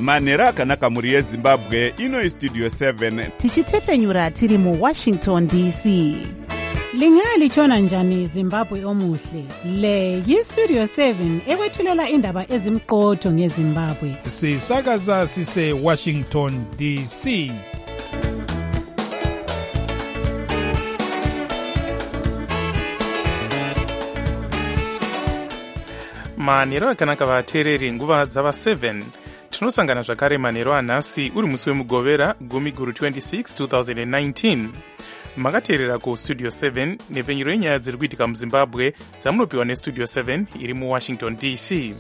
manhero akanaka mhuri yezimbabwe. Ino istudio 7 tichitefenyura tiri muWashington DC. Lingalitshona njani Zimbabwe omuhle? Le yiStudio 7 ekwethulela indaba ezimqotho ngeZimbabwe. Sisakaza sise Washington DC. Manhero akanaka vateereri, nguva dzava 7 tinosangana zvakare manhero anhasi uri musi wemugovera 10/26 2019. Makateerera kuStudio 7 nepfenyuro yenyaya dziri kuitika muZimbabwe dzamunopiwa neStudio 7 iri muWashington DC.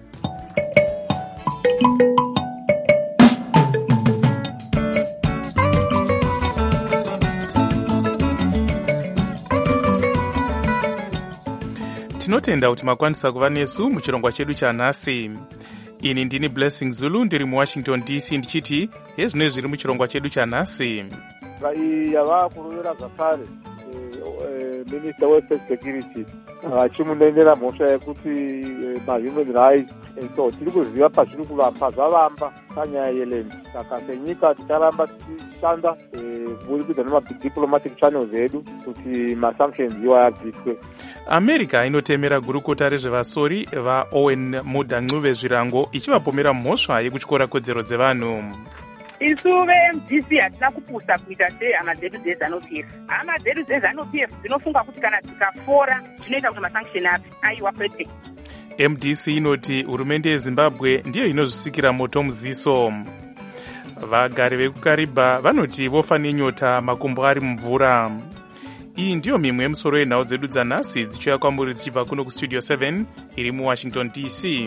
Tinotenda kuti makwanisa kuva nesu muchirongwa chedu chanhasi. Ini ndini Blessing Zulu ndiri muWashington DC ndichiti hezvino zviri muchirongwa chedu chanhasi. Yava kuruvira zvakare Minister weState Security achimunenera mhosva yekuti mahuman rights so tiri kuziva pazviri kuvamba zvavamba panyaya yeland. Saka senyika ticharamba tichishanda kuburikidza nemadiplomatic channels edu kuti masanctions iwa abviswe. America inotemera gurukota rezvevasori vaOwen Mudanguve zvirango ichivapomera mhosva yekutyora kodzero dzevanhu. Isu veMDC hatina kupusa kuita sehama dzedu dzeZANU-PF. Hama dzedu dzeZANU-PF dzinofunga kuti kana tikafora zvinoita kuti masanction api aiwa kwete. MDC inoti hurumende yeZimbabwe ndiyo inozvisikira moto muziso. Vagari vekuKariba vanoti vofa nenyota makumbo ari mumvura. Iyi ndiyo mimwe yemusoro yenhau dzedu dzanhasi dzichiuya kwamuri dzichibva kuno kuStudio 7 iri muWashington DC.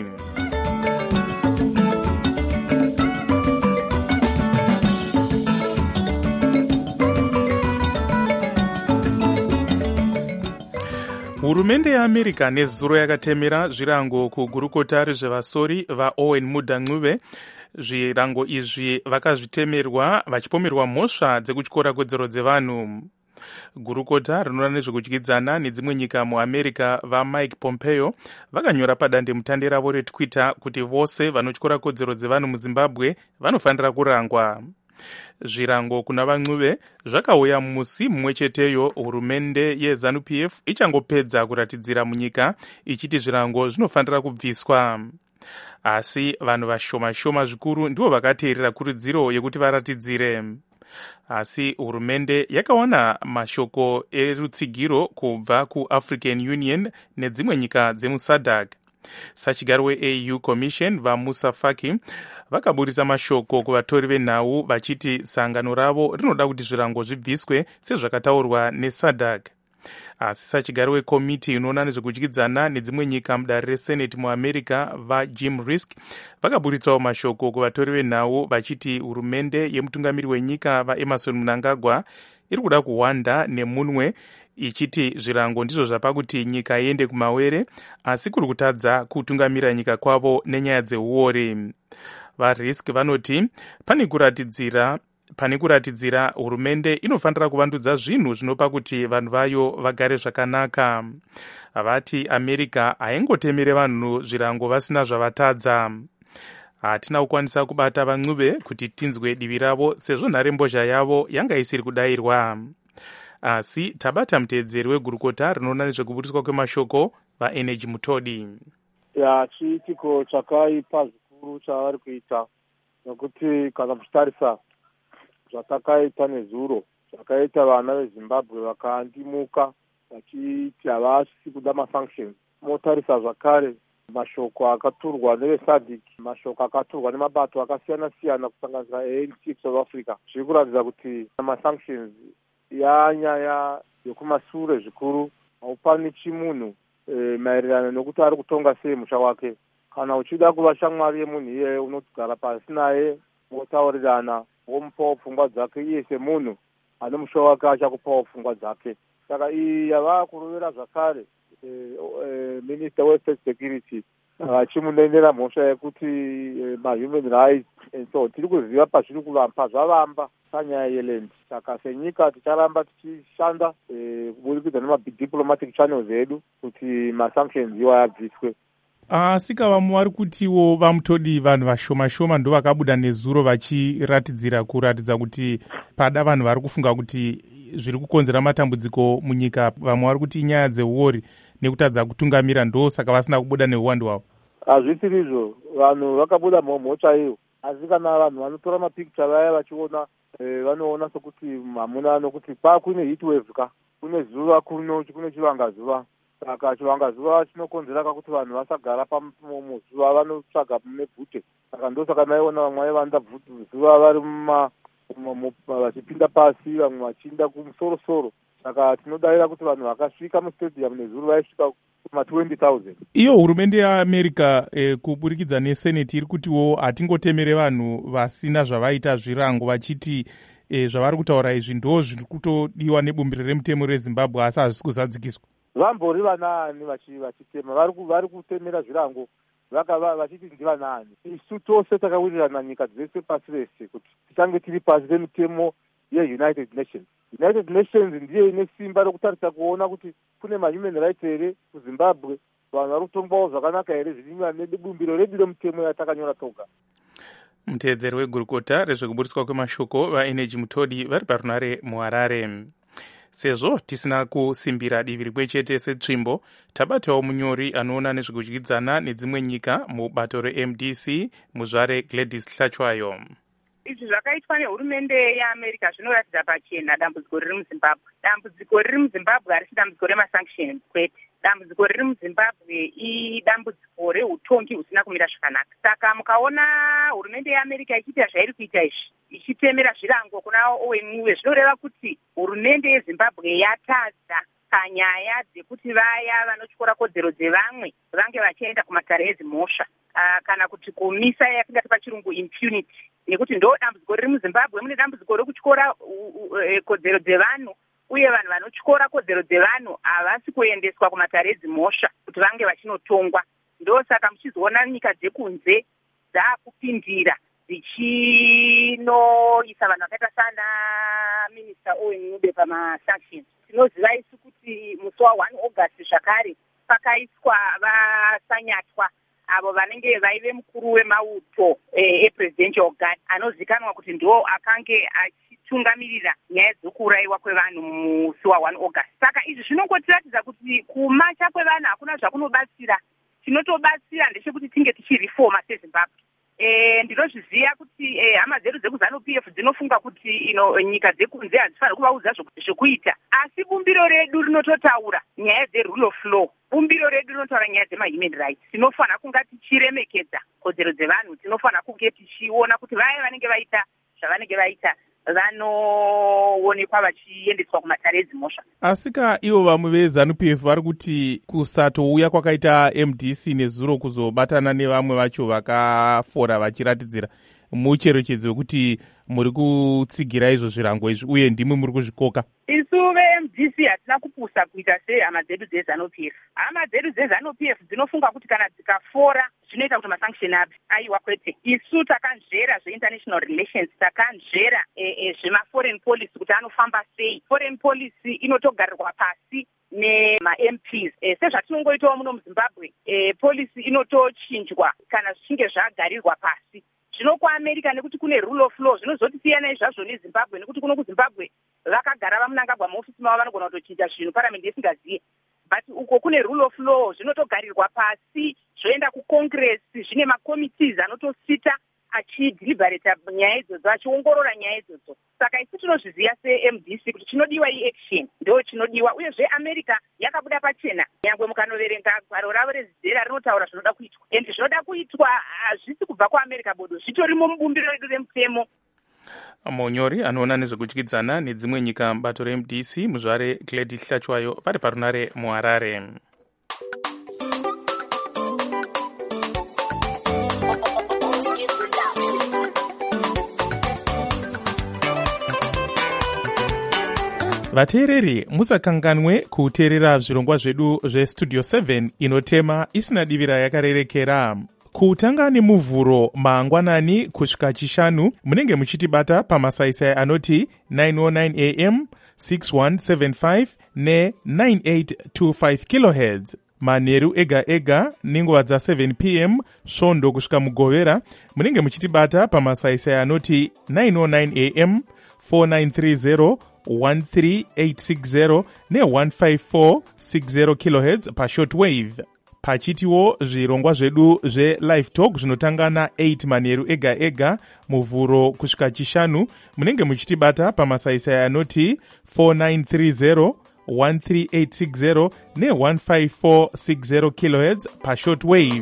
Hurumende yeAmerica nezuro yakatemera zvirango kugurukota rezvevasori vaOwen Mudanguve. Zvirango izvi vakazvitemerwa vachipomerwa mhosva dzekutyora kodzero dzevanhu. Gurukota rinoona nezvekudyidzana nedzimwe nyika muAmerica vaMike Pompeo vakanyora padandemutande ravo reTwitter kuti vose vanotyora kodzero dzevanhu muZimbabwe vanofanira kurangwa. Zvirango kuna vaNguve zvakauya musi mumwe cheteyo hurumende yeZANU-PF ichangopedza kuratidzira munyika ichiti zvirango zvinofanira kubviswa. Asi vanhu vashoma zvikuru ndivo vakateerera kurudziro yekuti varatidzire. Asi hurumende yakawana mashoko erutsigiro kubva kuAfrican Union nedzimwe nyika dzemuSADC. Sachigaro weAU Commission vaMusa Faki vakaburisa mashoko kuvatori venhau vachiti sangano ravo rinoda kuti zvirango zvibviswe sezvakataurwa neSADC. Asi sachigaro wekomiti inoona nezvekudyidzana nedzimwe nyika mudare reSenate muAmerica vaJim Risk vakaburitsawo mashoko kuvatori venhau vachiti hurumende yemutungamiri wenyika vaEmerson Mnangagwa iri kuda kuhwanda nemunwe ichiti zvirango ndizvo zvapa kuti nyika iende kumawere asi kuri kutadza kutungamira nyika kwavo nenyaya dzeuori. VaRisk vanoti pane kuratidzira hurumende inofanira kuvandudza zvinhu zvinopa kuti vanhu vayo vagare zvakanaka. Vati America haingotemere vanhu zvirango vasina zvavatadza. Hatina kukwanisa kubata vaNguve kuti tinzwe divi ravo sezvo nharembozha yavo yanga isiri kudayirwa. Asi tabata muteedzeri wegurukota rinoona nezvekuburiswa kwemashoko vaEnergy Mutodi. Chiitiko chakaipa zvikuru chavari kuita nokuti kana muchitarisa zvatakaita nezuro zvakaita vana veZimbabwe vakaandimuka vachiti havasi kuda masanctions. Motarisa zvakare mashoko akaturwa neveSADC, mashoko akaturwa nemabato akasiyana siyana kusanganisira ANC South Africa zviri kuratidza kuti masanctions yanyaya yekumasure zvikuru. Haupani chimunhu maererano nokuti ari kutonga sei musha wake. Kana uchida kuva shamwari yemunhu iye unogara pasi naye motaurirana womupawo pfungwa dzake iye semunhu ane musha wake achakupawo pfungwa dzake. Saka iyi yava kuruvira zvakare Minister weState Security achimunenera mhosva yekuti mahuman rights so tiri kuziva pazviri kuvamba zvavamba panyaya yeland. Saka senyika ticharamba tichishanda kuburikidza nemadiplomatic channels edu kuti masanctions iwa abviswe. Asika vamwe vari kutiwo vamutodi vanhu vashoma-shoma ndo vakabuda nezuro kuratidza kuti pada vanhu vari kufunga kuti zviri kukonzera matambudziko munyika. Vamwe vari kuti inyaya dzeuori nekutadza kutungamira, ndo saka vasina kubuda neuwandu hwavo. Hazvisiri izvo, vanhu vakabuda mhomho chaiyo, asi kana vanhu vanotora mapikicha vaya vachiona vanoona sokuti hamuna, nokuti kune heatwave kune zuva kune chivangazuva. Saka chivangazuva chinokonzera kakuti vanhu vasagara muzuva, vanotsvaga nebvute. Saka ndosaka maiona vamwe vaivanda zuva vari vachipinda pasi, vamwe vachiinda kumusoro-soro. Saka tinodavira kuti vanhu vakasvika mustadium nezuro vaisvika kuma-20,000. Iyo hurumende yeAmerica kuburikidza neseneti iri kutiwo hatingotemere vanhu vasina zvavaita zvirango, vachiti zvavari kutaura izvi ndo zviri kutodiwa nebumbiro remutemo reZimbabwe, asi hazvisi kuzadzikiswa. Vambori vanaani vachitema, vari kutemera zvirango vachiti ndivanaani. Isu tose takawirirana nyika dzese pasi rese kuti tichange tiri pasi remitemo yeUnited Nations. United Nations ndiyo ine simba rokutarisa kuona kuti kune mahuman rights here kuZimbabwe, vanhu vari kutongwawo zvakanaka here zvirinwa nebumbiro redu remutemo yatakanyora toga. Muteedzeri wegurukota rezvekuburiswa kwemashoko vaeneji Mutodi vari parunare muHarare. Sezvo tisina kusimbira divi rimwe chete setsvimbo, tabatawo munyori anoona nezvekudyidzana nedzimwe nyika mubato reMDC, muzvare Gladys Hlachwayo. Izvi zvakaitwa nehurumende yeAmerica zvinoratidza pachena dambudziko riri muZimbabwe. Dambudziko riri muZimbabwe harisi dambudziko remasanctions kwete. Dambudziko riri muZimbabwe idambudziko reutongi husina kumira zvakanaka. Saka mukaona hurumende yeAmerica ichiita zvairi kuita izvi, ichitemera zvirango kuna ONU, zvinoreva kuti hurumende yeZimbabwe yatadza panyaya dzekuti vaya vanotyora kodzero dzevamwe vange vachienda kumatare ezimhosva, kana kuti kumisa yatingati pachirungu impunity. Nekuti ndo dambudziko riri muZimbabwe, mune dambudziko rekutyora kodzero dzevanhu, uye vanhu vanotyora kodzero dzevanhu havasi kuendeswa kumatare edzimhosva kuti vange vachinotongwa. Ndo saka muchizoona nyika dzekunze dzaakupindira dzichinoisa vanhu vakaita sana minista Owen Mube pamasanctions. Tinoziva isu kuti musi wa1 August zvakare pakaiswa vasanyatwa avo vanenge vaive mukuru wemauto epresidential guard anozikanwa kuti ndo akange achitungamirira nyaya dzekuurayiwa kwevanhu musi wa1 August. Saka izvi zvinongotiratidza kuti kumacha kwevanhu hakuna zvakunobatsira. Chinotobatsira ndechekuti tinge tichirifoma seZimbabwe. Ndinozviziva kuti hama dzedu dzekuZANU-PF dzinofunga kuti nyika dzekunze hadzifaniri kuvaudza zvekuita, asi bumbiro redu rinototaura nyaya dzerule of law. Bumbiro redu rinotaura nyaya dzemahuman rights. Tinofanira kunga tichiremekedza kodzero dzevanhu, tinofanira kunge tichiona kuti vaya vanenge vaita zvavanenge vaita vanoonekwa vachiendeswa kumatare edzimhosva. Asika ivo vamwe veZANU-PF vari kuti kusatouya kwakaita MDC nezuro kuzobatana nevamwe vacho vakafora vachiratidzira mucherechedzo wekuti muri kutsigira izvo zvirango izvi uye ndimwe muri kuzvikoka. Isu veMDC hatina kupusa kuita sehama dzedu dzeZANU-PF. Hama dzedu dzeZANU-PF dzinofunga kuti kana dzikafora zvinoita kuti masanction api. Aiwa kwete. Isu takanzvera zveinternational relations, takanzvera zvemaforeign policy kuti anofamba sei. Foreign policy inotogarirwa pasi nema-MPs. Sezvatinongoitawo muno muZimbabwe, policy inotochinjwa kana zvichinge zvagarirwa pasi. Zvino kuAmerica nekuti kune rule of law zvinozotosiyana izvazvo neZimbabwe, nekuti kuno kuZimbabwe vakagara vamunangagwa muofisi mavo vanogona kutochinja zvinhu paramendi isingaziye. But uko kune rule of law zvinotogarirwa pasi, zvoenda kuCongress, zvine makomitees anotosita achidhiliberata nyaya idzodzo, achiongorora nyaya idzodzo. Saka isi tinozviziva seMDC kuti chinodiwa action ndo chinodiwa, uyezve America yakabuda pachena. Nyangwe mukanoverenga gwaro ravo rezidhera rinotaura zvinoda kuitwa, ende zvinoda kuitwa hazvisi kubva kuAmerica bodo, zvitorimo mubumbiro redu remutemo. Munyori anoona nezvekudyidzana nedzimwe nyika mubato reMDC, muzvare Gladys Hlachwayo vari parunare muHarare. Vateereri, musakanganwe kuteerera zvirongwa zvedu zvestudio 7 inotema isina divira yakarerekera. Kutanga nemuvhuro mangwanani kusvika chishanu munenge muchitibata pamasaisai anoti 909 AM, 6175 ne 9825 kHz. manheru ega ega nenguva dza7 pm svondo kusvika mugovera. Munenge muchitibata pamasaisai anoti 909 am 4930 13860 ne15460 kHz pashortwave. Pachitiwo zvirongwa zvedu zvelive talk zvinotanga na8 manheru ega ega muvhuro kusvika chishanu. Munenge muchitibata pamasaisai anoti 4930 13860 ne15460 kHz pashortwave.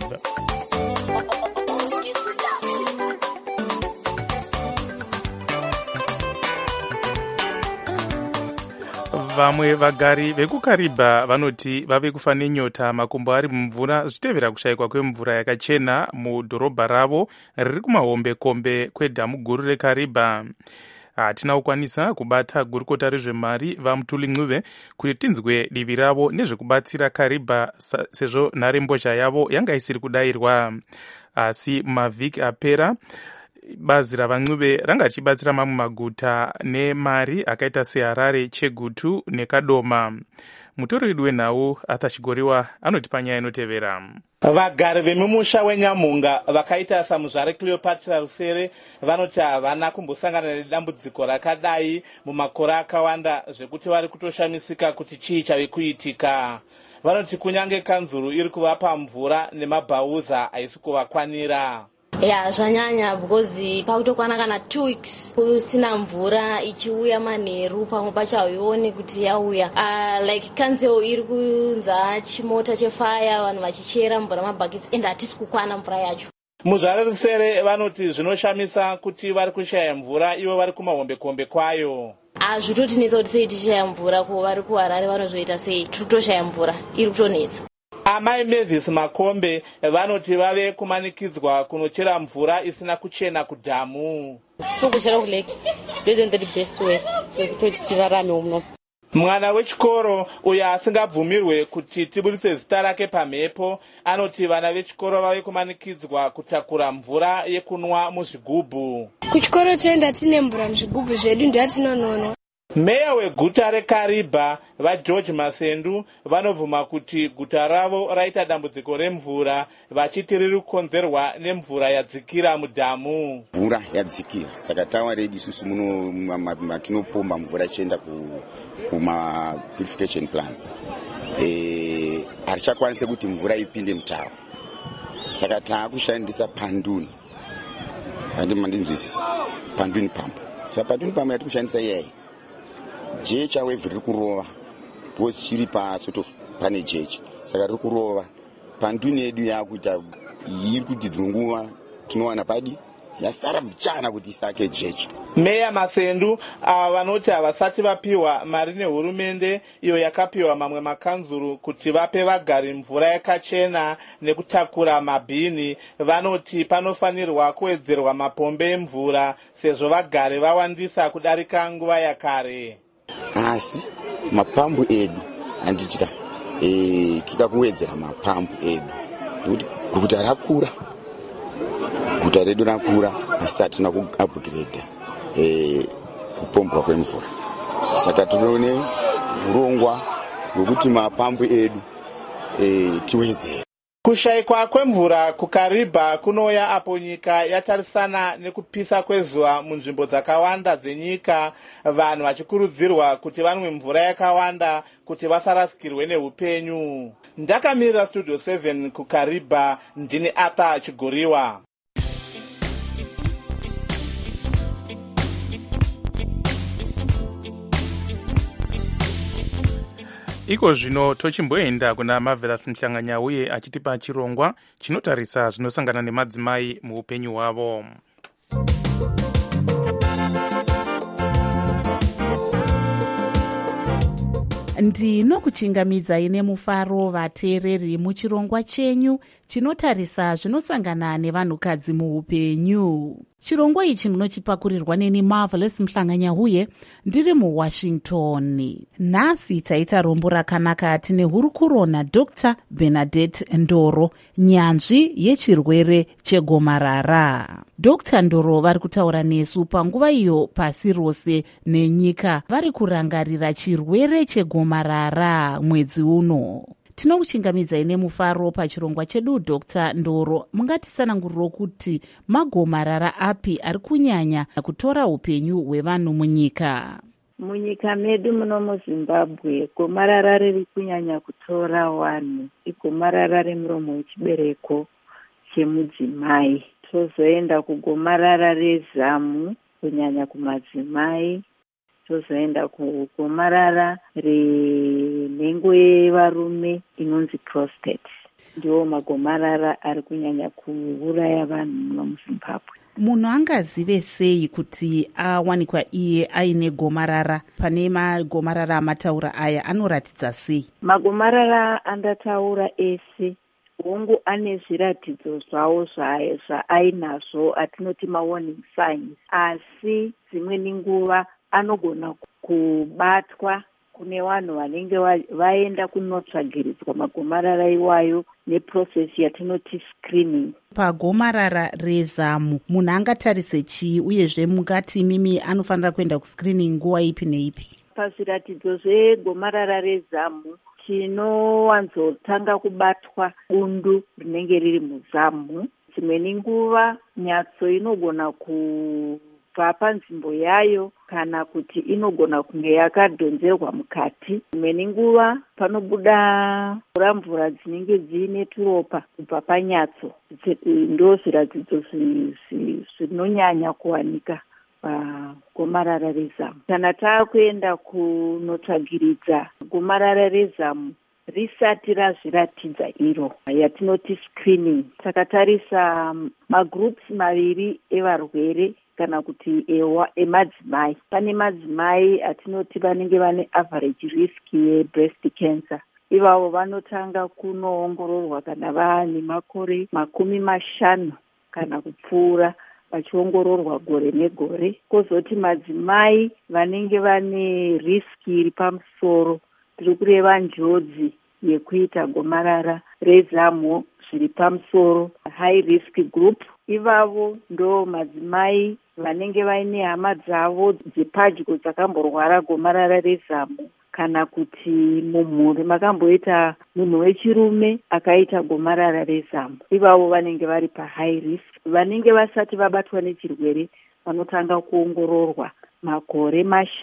Vamwe vagari vekukaribha vanoti vave kufa nenyota makumbo ari mumvura zvichitevera kushayikwa kwemvura yakachena mudhorobha ravo riri kumahombekombe kwedhamu guru rekaribha. Hatina kukwanisa kubata gurukota rezvemari vaMutuli Ncube kuti tinzwe divi ravo nezvekubatsira Karibha sezvo nharembozha yavo yanga isiri kudayirwa. Asi mavhiki apera bazi ravaNcube ranga richibatsira mamwe maguta nemari akaita seHarare, Chegutu neKadoma. Mutori wedu wenhau Arthur Chigoriwa anotipa nyaya inotevera. Vagari vemumusha weNyamunga vakaita samuzvare Cleopatra Rusere vanoti havana kumbosangana nedambudziko rakadai mumakore akawanda zvekuti vari kutoshamisika kuti chii chave kuitika. Vanoti kunyange kanzuru iri kuvapa mvura nemabhauza haisi kuvakwanira. Zvanyanya because pakutokwana kana 2 weeks kusina mvura ichiuya manheru pamwe pacho hauioni kuti yauya. Like council iri kunza chimota chefire vanhu vachichera mvura mabhakisi ende hatisi kukwana mvura yacho. Muzvare Rusere vanoti zvinoshamisa kuti vari kushaya mvura ivo vari kumahombekombe kwayo. Zvitotinetsa kuti sei tichaya mvura ko vari kuHarare vanozoita sei tiri kutoshaya mvura iri kutonetsa. Amai Mavis Makombe vanoti vave kumanikidzwa kunochera mvura isina kuchena kudhamu. Kuchera kuleki isn't the best way yekuti tirarame uno. Mwana wechikoro uyo asingabvumirwe kuti tibudise zita rake pamhepo anoti vana vechikoro vave kumanikidzwa kutakura mvura yekunwa muzvigubhu. Kuchikoro toenda tine mvura muzvigubhu zvedu ndatinonono. Meya weguta reKaribha vaGeorge Masendu vanovhuma kuti guta ravo raita dambudziko remvura vachiti riri kukonzerwa nemvura yadzikira mudhamu. Mvura yadzikira saka tawa redu isusu muno matinopomba mvura ichienda kuma purification plants. Harichakwanise kuti mvura ipinde mutawa. Saka taakushandisa panduni. Mandinzwisisa. Panduni pump. Saka panduni pump yatikushandisa iyai. Jecha wave riri kurova because chiri pasort of pane jecha saka riri kurova panduni yedu yakuita iri kuti dzimwe tinowana padi yasara mchana kuti isake jecha. Meya Masendu vanoti havasati vapiwa mari nehurumende iyo yakapiwa mamwe makanzuru kuti vape vagari mvura yakachena nekutakura mabhini. Vanoti panofanirwa kuwedzerwa mapombe emvura sezvo vagari vawandisa kudarika nguva yakare. Asi mapambu edu anditika tida kuwedzera mapambu edu nekuti guta rakura, guta redu rakura asi hatina kuupgrade kupombwa kwemvura. Saka tinoone urongwa hwekuti mapambu edu tiwedzere. Kushayikwa kwemvura kuKaribha kunouya apo nyika yatarisana nekupisa kwezuva munzvimbo dzakawanda dzenyika, vanhu vachikurudzirwa kuti vanwe mvura yakawanda kuti vasarasikirwe neupenyu. Ndakamirira Studio 7 kuKaribha, ndini Arthur Chigoriwa. Iko zvino tochimboenda kuna Marvelous Mhlanganyauye achitipa chirongwa chinotarisa zvinosangana nemadzimai muupenyu hwavo. Ndinokuchingamidzai nemufaro vateereri muchirongwa chenyu chinotarisa zvinosangana nevanhukadzi muupenyu. Chirongwa ichi munochipakurirwa neni Marvelous Mhlanganyauye ndiri muWashington. Nhasi taita rombo rakanaka tine hurukuro naDr. Bernadette Ndoro, nyanzvi yechirwere chegomarara. Dr. Ndoro vari kutaura nesu panguva iyo pasi rose nenyika vari kurangarira chirwere chegomarara mwedzi uno. Tinokuchingamidzai nemufaro pachirongwa chedu. Dr. Ndoro, mungatisananguriro kuti magomarara api ari kunyanya kutora upenyu hwevanhu munyika? Munyika medu muno muZimbabwe, gomarara riri kunyanya kutora vanhu igomarara remuromo wechibereko chemudzimai. Tozoenda kugomarara rezamu kunyanya kumadzimai. Tozoenda kugomarara renhengo yevarume inonzi prostate. Ndiwo magomarara ari kunyanya kuuraya vanhu muno muZimbabwe. Munhu angazive sei kuti awanikwa iye aine gomarara? Pane magomarara amataura aya anoratidza sei? Magomarara andataura ese hongu ane zviratidzo zvawo zvaainazvo atinoti mawarning signs, asi dzimweni nguva anogona kubatwa kune vanhu vanenge vaenda kunotsvagiridzwa magomarara iwayo neprocess yatinoti screening. Pagomarara rezamu munhu angatarise chii, uyezve mungati mimi anofanira kuenda kuscreening nguva ipi neipi? Pazviratidzo zvegomarara rezamu tinowanzotanga kubatwa bundu rinenge riri muzamu. Dzimweni nguva nyatso inogona kubva panzvimbo yayo kana kuti inogona kunge yakadhonzerwa mukati. Dzimweni nguva panobuda mvura dzinenge dziine turopa kubva panyatso. Ndo zviratidzo zvinonyanya kuwanika pagomarara rezamu. Kana taakuenda kunotsvagiridza gomarara rezamu risati razviratidza iro yatinoti screening, takatarisa magroups maviri evarwere kana kuti emadzimai. Pane madzimai atinoti vanenge vane average risk yebreast cancer. Ivavo vanotanga kunoongororwa kana vaane makore 50 kana kupfuura, vachiongororwa gore negore. Kozoti madzimai vanenge vane risk iri pamusoro, tiri kureva njodzi yekuita gomarara rezamu zviri pamusoro, high risk group. Ivavo ndo madzimai vanenge vaine hama dzavo dzepadyo dzakamborwara gomarara rezamu, kana kuti mumhuri makamboita munhu wechirume akaita gomarara rezamu. Ivavo vanenge vari pahigh risk. Vanenge vasati vabatwa nechirwere vanotanga kuongororwa makore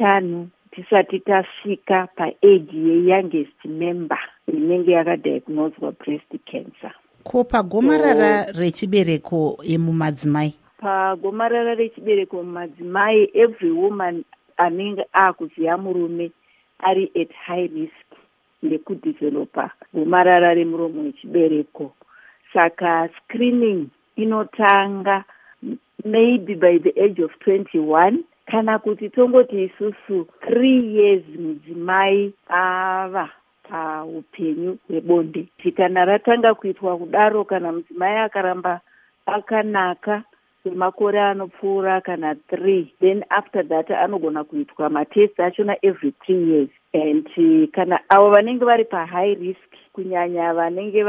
5 tisati tasvika paage yeyoungest member inenge yakadiagnoswa breast cancer. Ko pagomarara rechibereko emumadzimai? Pagomarara rechibereko mumadzimai, every woman anenge akuziya murume ari at high risk yekudevelopa gomarara remuromo wechibereko. Saka screening inotanga maybe by the age of 21, kana kuti tongoti isusu 3 years mudzimai ava paupenyu hwebonde. Kana ratanga kuitwa kudaro, kana mudzimai akaramba akanaka kwemakore anopfuura kana 3, then after that anogona kuitwa matest achona every 3 years. And kana avo vanenge vari pahigh risk, kunyanya vanenge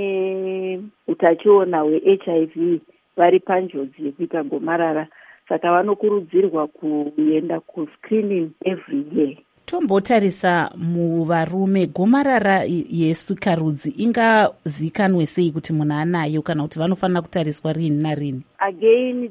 vaine utachiona hweHIV, vari panjodzi yekuita gomarara, saka vanokurudzirwa kuenda kuscreening every year. Tombotarisa muvarume, gomarara yesikarudzi ingazikanwe sei kuti munhu anayo, kana kuti vanofanira kutariswa rini narini? Again,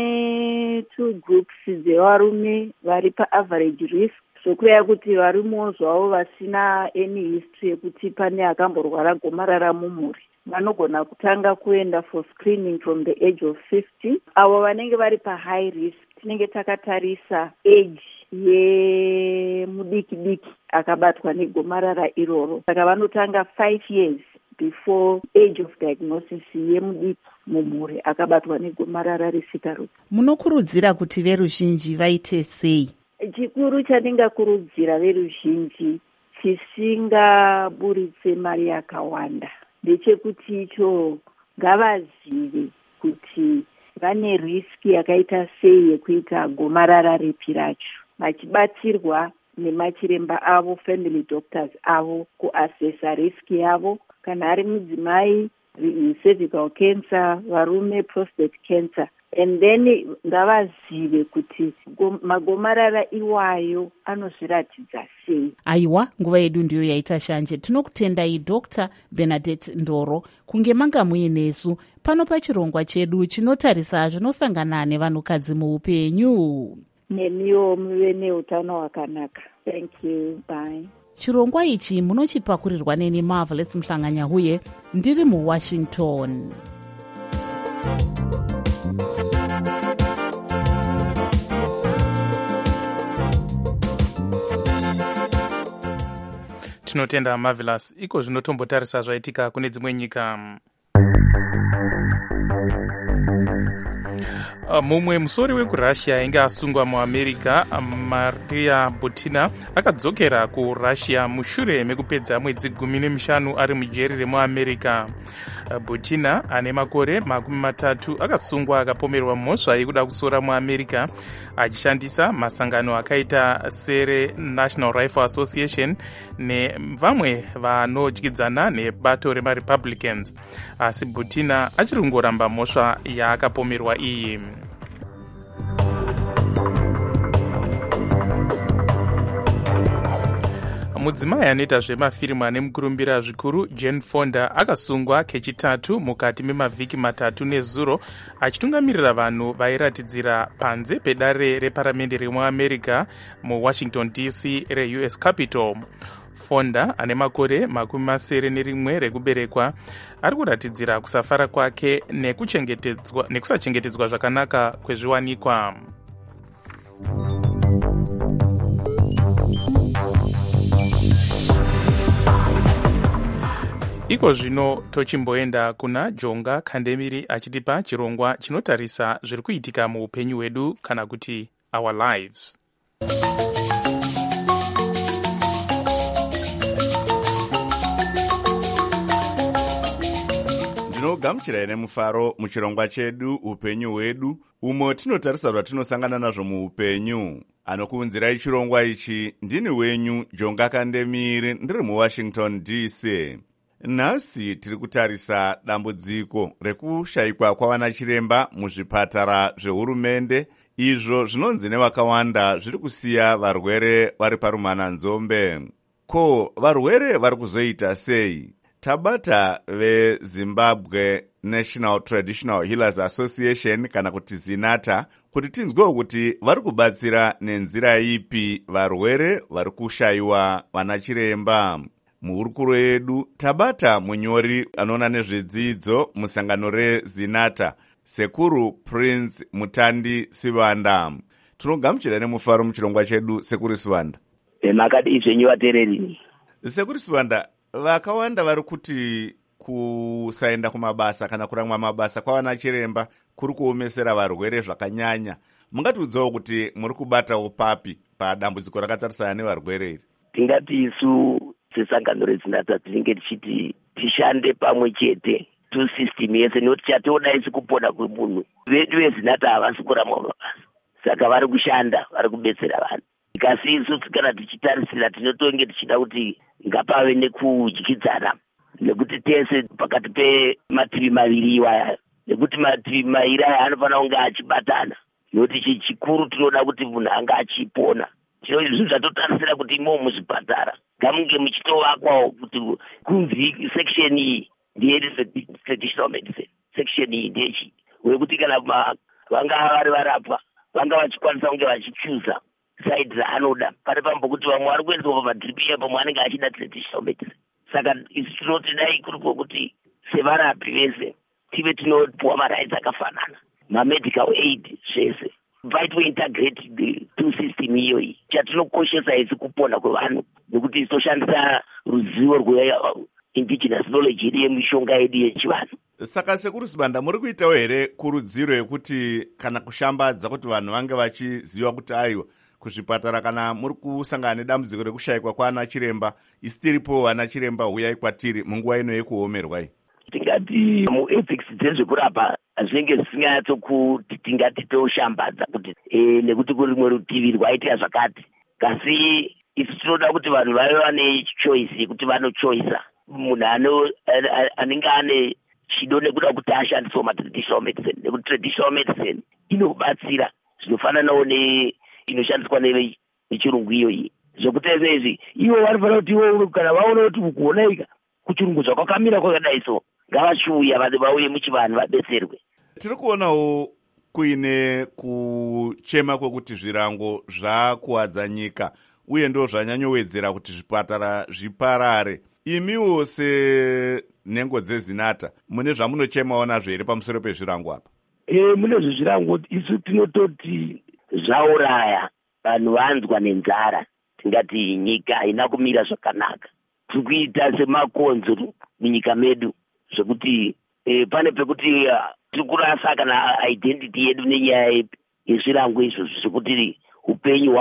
tine 2 groups dzevarume vari paaverage risk, zvokureva kuti varimuwo zvavo vasina any history yekuti pane akamborwara gomarara mumhuri, vanogona kutanga kuenda for screening from the age of 50. Avo vanenge vari pahigh risk tinenge takatarisa age yemudiki-diki akabatwa negomarara iroro, saka vanotanga 5 years before age of diagnosis yemudiki mumhuri akabatwa negomarara resikarudzi. Munokurudzira kuti veruzhinji vaite sei? Chikuru chandingakurudzira veruzhinji chisingaburitse mari yakawanda ndechekuti icho ngavazive kuti vane riski yakaita sei yekuita gomarara ripi racho, vachibatsirwa nemachiremba avo, family doctors avo, kuasesa riski yavo. Kana ari mudzimai cervical cancer, varume prostate cancer. And then ngavazive kuti magomarara iwayo anozviratidza sei. Aiwa, nguva yedu ndiyo yaita shanje. Tinokutendai Dr. Bernadette Ndoro kunge manga muinesu pano pachirongwa chedu chinotarisa zvinosangana nevanhukadzi muupenyu. Nemiwo muve neutano hwakanaka. Thank you. Bye. Chirongwa ichi munochipakurirwa neni Marvelous Mhlanganyahuye ndiri muWashington. Tinotenda Marvelous. Iko zvinotombotarisa zvaitika kune dzimwe nyika. Mumwe musori wekurussia ainge asungwa muAmerica, Maria Butina, akadzokera kuRussia mushure mekupedza mwedzi 15 ari mujeri remuAmerica. Butina ane makore 30 akasungwa akapomerwa mhosva yekuda kusora muAmerica achishandisa masangano akaita sere National Rifle Association nevamwe vanodyidzana nebato remaRepublicans. Asi Butina achiri kungoramba mhosva yaakapomerwa iyi. Mudzimai anoita zvemafirimu ane mukurumbira zvikuru Jane Fonda akasungwa kechitatu mukati memavhiki 3 nezuro achitungamirira vanhu vairatidzira panze pedare reparamende remuAmerica muWashington DC reUS Capitol. Fonda ane makore 41 rekuberekwa ari kuratidzira kusafara kwake nekusachengetedzwa zvakanaka kwezviwanikwa. Iko zvino tochimboenda kuna Jonga Kandemiri achitipa chirongwa chinotarisa zviri kuitika muupenyu hwedu kana kuti our lives. Ndinogamuchirai nemufaro muchirongwa chedu upenyu hwedu, umo tinotarisa zvatinosangana nazvo muupenyu. Anokuunzirai chirongwa ichi ndini wenyu Jonga Kandemiri, ndiri muWashington DC. Nhasi tiri kutarisa dambudziko rekushayikwa kwavanachiremba muzvipatara zvehurumende, izvo zvinonzi nevakawanda zviri kusiya varwere vari parumananzombe. Ko, varwere vari kuzoita sei? Tabata veZimbabwe National Traditional Healers Association kana kuti ZINATA kuti tinzwewo kuti vari kubatsira nenzira ipi varwere vari kushayiwa vanachiremba. Muhurukuro yedu tabata munyori anoona nezvedzidzo musangano reZINATA, Sekuru Prince Mutandi Sivanda. Tinogamuchira nemufaro muchirongwa chedu Sekuru Sivanda. Makadi izvenyu vateereri. Sekuru Sivanda, vakawanda vari kuti kusaenda kumabasa kana kuramwa mabasa kwavanachiremba kuri kuomesera varwere zvakanyanya. Mungatiudzawo kuti muri kubatawo papi padambudziko rakatarisana nevarwere iri? Tingati isu sesangano reZINATA tinenge tichiti tishande pamwe chete system yese, nekuti chatoda isi kupona kwemunhu. Vedu veZINATA havasi kuramwa mabasa, saka vari kushanda, vari kubetsera vanhu. Kasi isu kana tichitarisira tinotonge tichida kuti ngapave nekudyidzana, nekuti tese pakati pemativi maviri iwaya, nekuti mativi mairi aya anofanira kunge achibatana, nekuti chikuru tinoda kuti munhu anga achipona. Izvi zvatotarisira kuti imo muzvipatara ngamunge muchitovakwawo kuti kunzi section iyi ndeye-traditional medicine, section iyi ndechi, wekuti kana vanga vari varapwa vanga vachikwanisa kunge vachichuza side raanoda, pane pambokuti vamwe vari kuendeswa pamadrip iya pamwe anenge achida traditional medicine. Saka isi tinoti dai kuripo kuti sevarapi vese tive tinopuwa marights akafanana, mamedical aid zvese, paitwe integrate the two system iyoyi. Chatinokoshesa isi kupona kwevanhu nekuti toshandisa ruzivo rwe-indigenous knowledge yedu yemishonga yedu yechivanhu. Saka Sekuru Sivanda, muri kuitawo here kurudziro yekuti kana kushambadza kuti vanhu vange vachiziva kuti aiwa kuzvipatara kana muri kusangana nedambudziko rekushayikwa kwaanachiremba, isi tiripo anachiremba, huyai kwatiri munguva ino yekuomerwa iyi? Tingati muethics dzezvekurapa zvinenge zvisinganyatsokuti tingati toshambadza kuti nekuti kuri rimwe rutivi rwaitira zvakati. Kasi isi tinoda kuti vanhu vave vane choice yekuti vanochoisa. Munhu anenge ane chido nekuda kuti ashandiswa matraditional medicine, nekuti traditional medicine inobatsira zvinofananawo inoshandiswa nechirungu iyoyi. Zvokuti izvi ivo vanofanira kuti ivo kana vaona kuti kuonaika kuchirungu zvakakamira kwakadai so ngavachiuya vauye muchivanhu vabetserwe. Tiri kuonawo kuine kuchema kwekuti zvirango zvakuwadza nyika uye ndo zvanyanyowedzera kuti zvipatara zviparare. Imiwo senhengo dzezinata mune zvamunochemawo nazvo here pamusoro pezvirango apa? Mune zvirango isu tinototi zvauraya vanhu vanzwa nenzara, tingati nyika haina kumira zvakanaka. Tiri kuita semakonzo munyika medu zvekuti pane pekuti tiri kurasa kana identity yedu nenyaya yezvirango izvozvo zvekuti upenyu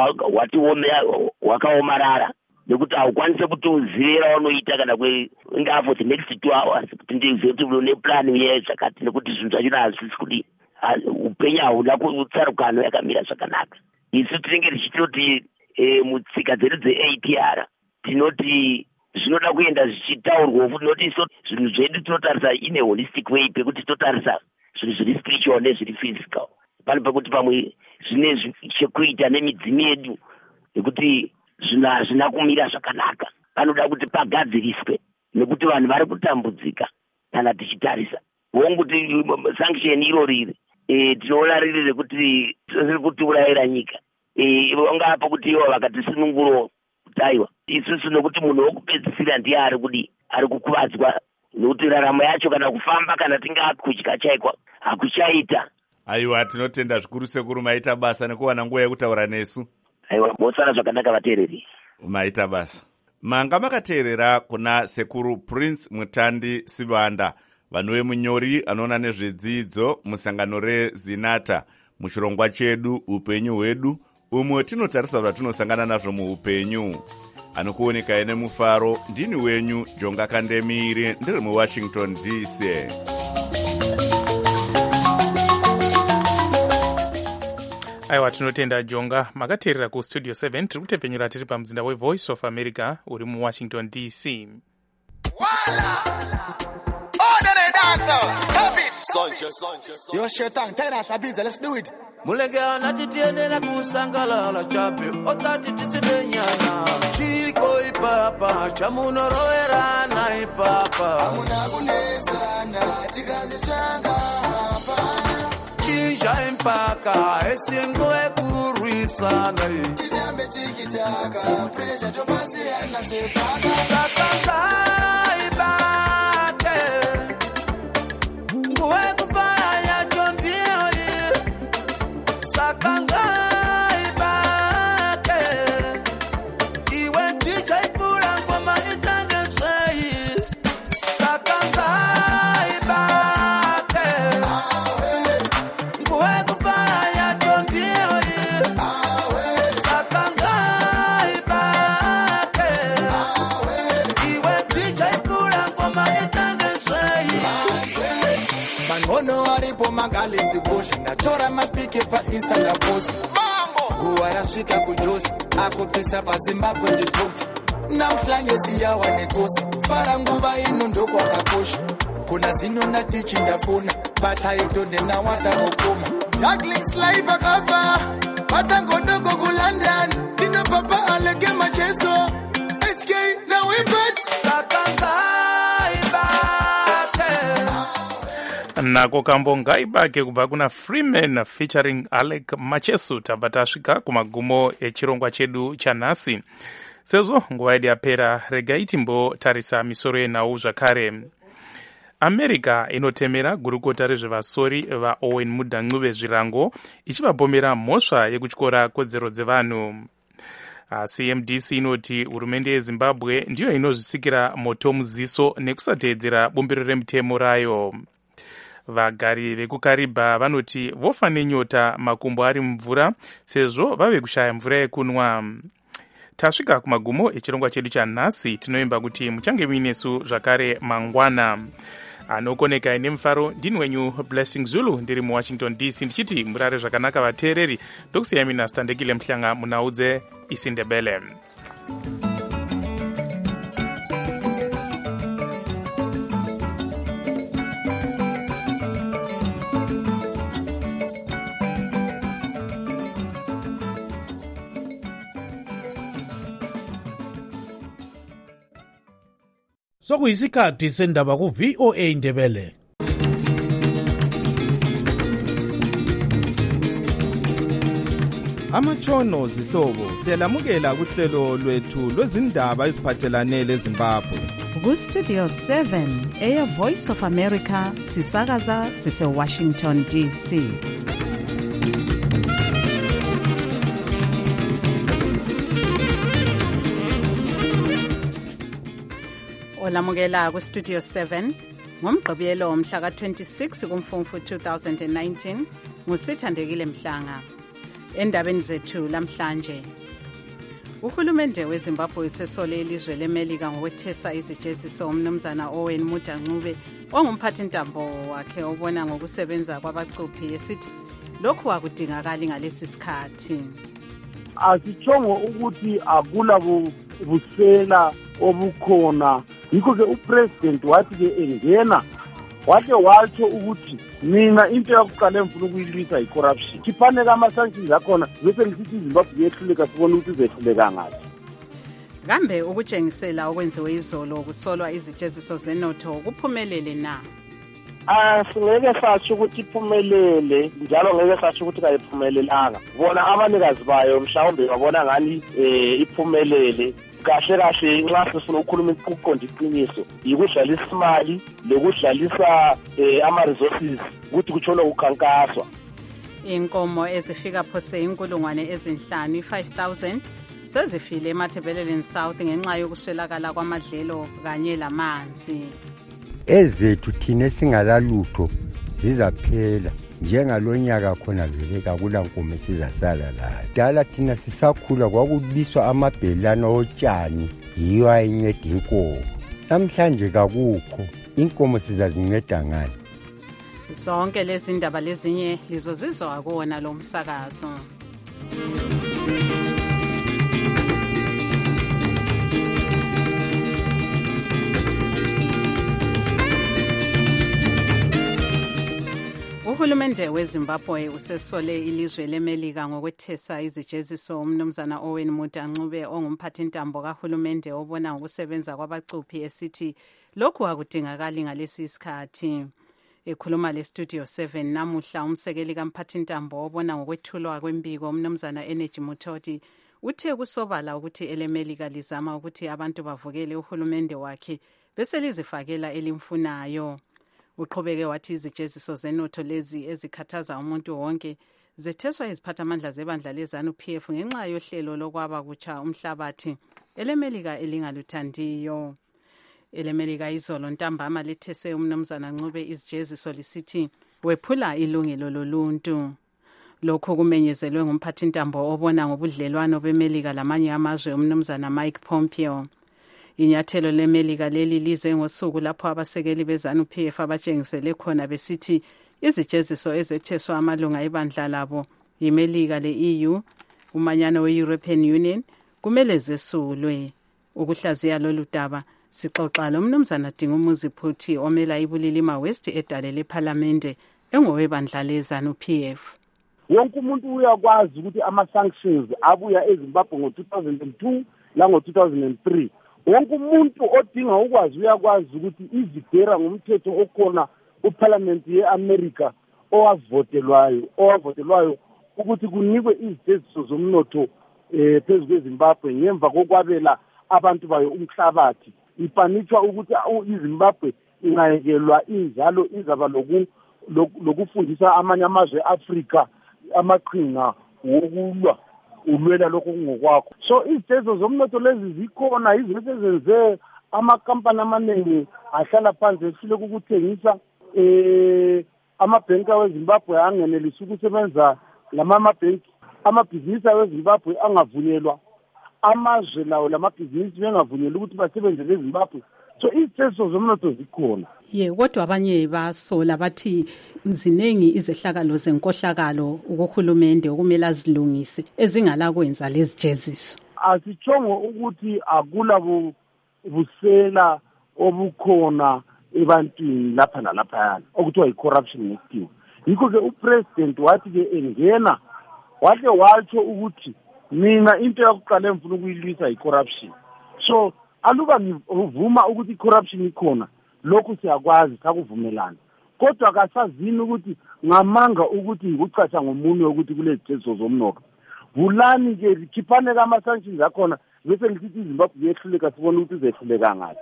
hwakaomarara nekuti haukwanise kutozivira unoita kana ingaa for the next 2 hours kuti ndizive kuti une plan yezvakati, nekuti zvinhu zvachona hazvisi kuti upenyu hauna kutsarukano yakamira zvakanaka. Isu tinenge tichitoti mutsika dzedu dze-APR tinoti zvinoda kuenda zvichitaurwa futi, noti zvinhu zvedu tinotarisa in a holistic way, pekuti totarisa zvinhu zviri spiritual nezviri physical. Pane pekuti pamwe zvine chekuita nemidzimu yedu nekuti zvinhu hazvina kumira zvakanaka. Panoda kuti pagadziriswe nekuti vanhu vari kutambudzika kana tichitarisa. Wonguti sanction iro riri tinoona riri rekuti riri kutiurayira nyika. Vangapo kuti ivo vakatisununguro kuti aiwa isusu nokuti munhu wokupedzisira ndiye ari kukuvadzwa nokuti raramo yacho kana kufamba kana tinga kudya chaikwa hakuchaita. Aiwa, tinotenda zvikuru sekuru, maita basa nekuwana nguva yekutaura nesu. Aiwa, mosara zvakanaka vateereri. Maita basa. Manga makateerera kuna sekuru Prince Mutandi Sivanda, vanhu vemunyori anoona nezvedzidzo musangano rezinata muchirongwa chedu upenyu hwedu, umwe tinotarisa zvatinosangana nazvo muupenyu. Anokuoneka nemufaro, ndini wenyu Jonga Kandemire, ndiri muWashington DC. Aiwa, tinotenda Jonga. Makateerera kustudio 7 tiri kutepenyura tiri pamzinda weVoice of America uri muWashington DC. Yo, Shetan, tell us, Abiza, let's do it. Mulega natitiende na kusangala la chape Otati tisidenyana Chiko ipapa Chamuno roera na ipapa Amuna guneza na chikazi changa Chinja impaka Esingo ekurisana Chijambe chikitaka Pressure jomasi anasepaka Sakanga ibake Nguwe kupaya chondio Magalisi bush na tora mapike pa Insta na post mambo huwa yashika kujosi akopesa pa Zimbabwe nditoti na mhlange siya wanekosi fara nguva ino ndoko akakosha kuna zino na tichi ndafuna bata itonde na watakokoma juggling slide bakapa watangodogo kulandan dino papa alege macheso HK na wimbet sakanga nako kambonga ibake kubva kuna Freeman featuring Alec Machesu. Tabva tasvika kumagumo echirongwa chedu chanhasi. Sezvo nguva yedu yapera, regai timbotarisa misoro yenhau zvakare. America inotemera gurukota rezvevasori vaOwen Mudanguve zvirango ichivabomera mhosva yekutyora kodzero dzevanhu. CMDC inoti hurumende yeZimbabwe ndiyo inozvisikira moto muziso nekusateedzera bumbiro remutemo rayo. Vagari vekuKariba vanoti vofa nenyota makumbo ari mumvura sezvo vave kushaya mvura yekunwa. Tasvika kumagumo echirongwa chedu chanhasi, tinoimba kuti muchange muinesu zvakare mangwana. Anokoneka nemufaro ndini wenyu Blessing Zulu, ndiri muWashington DC ndichiti murare zvakanaka vateereri. Ndokusiyai mina Standekile Mhlanga munaudze isindebele. sokuyisikhathi sendaba ku-VOA Indebele. Amatshono zihlobo siyalamukela kuhlelo lwethu lwezindaba eziphathelane leZimbabwe. Ku-Studio 7 Air Voice of America sisakaza sise-Washington DC. Olamukela ku-Studio 7 ngomgqibelo mhla ka-26 kuMfumfu 2019 nguSithandekile Mhlanga. Endabeni zethu lamhlanje, uhulumende weZimbabwe usesole ilizwe leMelika ngokwethesa izijeziso umnumzana Owen Mudda Ncube ongumphathintambo wakhe obona ngokusebenza kwabacuphi esithi lokhu akudingakali ngalesi sikhathi. Asitshongo ukuthi akula busela obukhona, yikho-ke upresident wathi-ke engena wahle watsho ukuthi mina into yakuqala emfuna ukuyilwisa yi-corruption. Kiphaneke ama-sanctions akhona bese ngisithi iZimbabwe yehluleka sibone ukuthi izehluleka ngathi. Kambe ukutshengisela okwenziwe izolo kusolwa izijeziso zenotho kuphumelele na? Singeke satsho ukuthi iphumelele njalo ngeke satsho ukuthi kayiphumelelanga. Bona abanikazi bayo mhlawumbe babona ngani iphumelele. Kahle kahle nxa sifuna ukukhuluma ukuqonda iqiniso yikudlalisa imali lokudlalisa ama-resources ukuthi kutshona ukukhankaswa. Inkomo ezifika phose 5,000 5,000 sezifile eMatabeleland South ngenxa yokuswelakala kwamadlelo kanye lamanzi. Ezethu thina singalalutho zizaphela njengalonyaka khona vele kakula nkomo sizasala la. Dala thina sisakhula kwakubiswa amabhelana otshani yiyo ayinceda inkomo. Namhlanje kakukho, inkomo sizazinceda ngani? Zonke lezi ndaba lezinye lizozizwa kuwona lo msakazo. Uhulumende weZimbabwe usesole ilizwe leMelika ngokwethesa izijeziso umnumzana Owen Mudda Ncube ongumphathintambo kahulumende obona ngokusebenza kwabacuphi esithi lokhu akudingakali ngalesi sikhathi. Ekhuluma le-Studio 7 namuhla umsekeli kamphathintambo obona ngokwethulwa kwembiko umnumzana Energy Mutoti uthe kusobala ukuthi eleMelika lizama ukuthi abantu bavukele uhulumende wakhe bese lizifakela elimfunayo. Uqhubeke wathi izijeziso zenotho lezi ezikhathaza umuntu wonke zetheswa iziphathamandla zebandla leZANU-PF ngenxa yohlelo lokwaba kutsha umhlabathi eleMelika elingaluthandiyo. EleMelika izolo ntambama lethese umnumzana Ncube izijeziso lisithi wephula ilungelo loluntu. Lokho kumenyezelwe ngumphathintambo obona ngobudlelwano beMelika lamanye amazwe umnumzana Mike Pompeo. Inyathelo leMelika leli lize ngosuku lapho abasekeli beZANU-PF abatshengisele khona besithi izijeziso ezetheswa amalunga ebandla labo yiMelika le-EU umanyano we-European Union kumele zesulwe. Ukuhlaziya lolu daba sixoxa lomnumzana Dingumuzi Phuthi omela iBulilima West edale lephalamende engowebandla leZANU-PF. Wonke umuntu uyakwazi ukuthi ama-sanctions abuya eZimbabwe ngo-2002 lango-2003. Wonke umuntu odinga ukwazi uyakwazi ukuthi izigera ngumthetho okhona uParliament ye-America owavotelwayo ukuthi kunikwe izijeziso zomnotho phezu kweZimbabwe ngemva kokwabela abantu bayo umhlabathi. Ipanitshwa ukuthi iZimbabwe ingayekelwa injalo izaba lokufundisa amanye amazwe e-Afrika amaqhinga wokulwa ulwela lokho kungokwakho. So izijeziso zomnotho lezi zikhona izinto ezenze amakampani amaningi ahlala phansi efile ukuthengisa amabhenki weZimbabwe angenelisa ukusebenza lamabhenki. Amabhizinisi weZimbabwe angavunyelwa, amazwe lawo lamabhizinisi bengavunyelwa ukuthi basebenze eZimbabwe. So izijeziso zomnotho zikhona. Kodwa abanye basola bathi ziningi izehlakalo zenkohlakalo ukuhulumende okumele azilungise ezingalakwenza lezi jeziso. Asitshongo ukuthi akula busela obukhona ebantwini lapha nalaphayana okuthiwa yi-corruption ngesikhiwa. Yikho-ke upresident wathi-ke engena wahle watsho ukuthi mina into yakuqala emfuna ukuyilwisa yi-corruption. So aluba ngivuma ukuthi i-corruption ikhona lokhu siyakwazi sakuvumelana kodwa kasazini ukuthi ngamanga ukuthi ngikucatsha ngomunye ukuthi kule zijeziso zomnotho vulani-ke khiphane kama-sanctions akhona bese ngisithi iZimbabwe yehluleka sibone ukuthi izehluleka ngathi.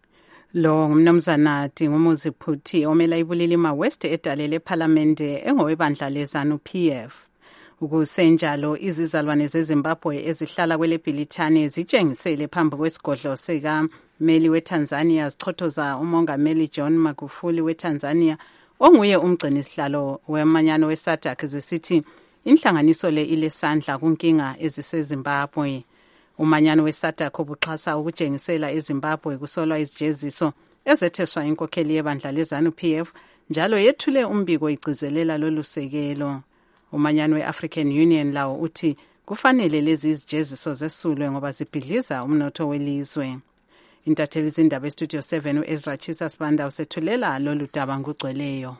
Lo ngumnumzana Dingumuzi Phuthi omela iBulilima West edalele eParliamente engowebandla leZANU-PF. Ukusenjalo izizalwane zeZimbabwe ezihlala kwele Bhilithane zitshengisele phambi kwesigodlo sikammeli weTanzania zichothoza umongameli John Magufuli weTanzania onguye umgcini sihlalo wemanyano weSADC zisithi inhlanganiso le ilesandla kunkinga eziseZimbabwe. Umanyano weSADC obuxhasa ukutshengisela eZimbabwe kusolwa izijeziso ezetheswa inkokheli yebandla leZANU-PF njalo yethule umbiko igcizelela lolu sekelo. Umanyano we-African Union lawo uthi kufanele lezi izijeziso zesulwe ngoba zibhidliza umnotho welizwe. Intatheli zindaba eStudio 7 uEzra Chisa Sibanda usethulela lolu daba ngugcweleyo.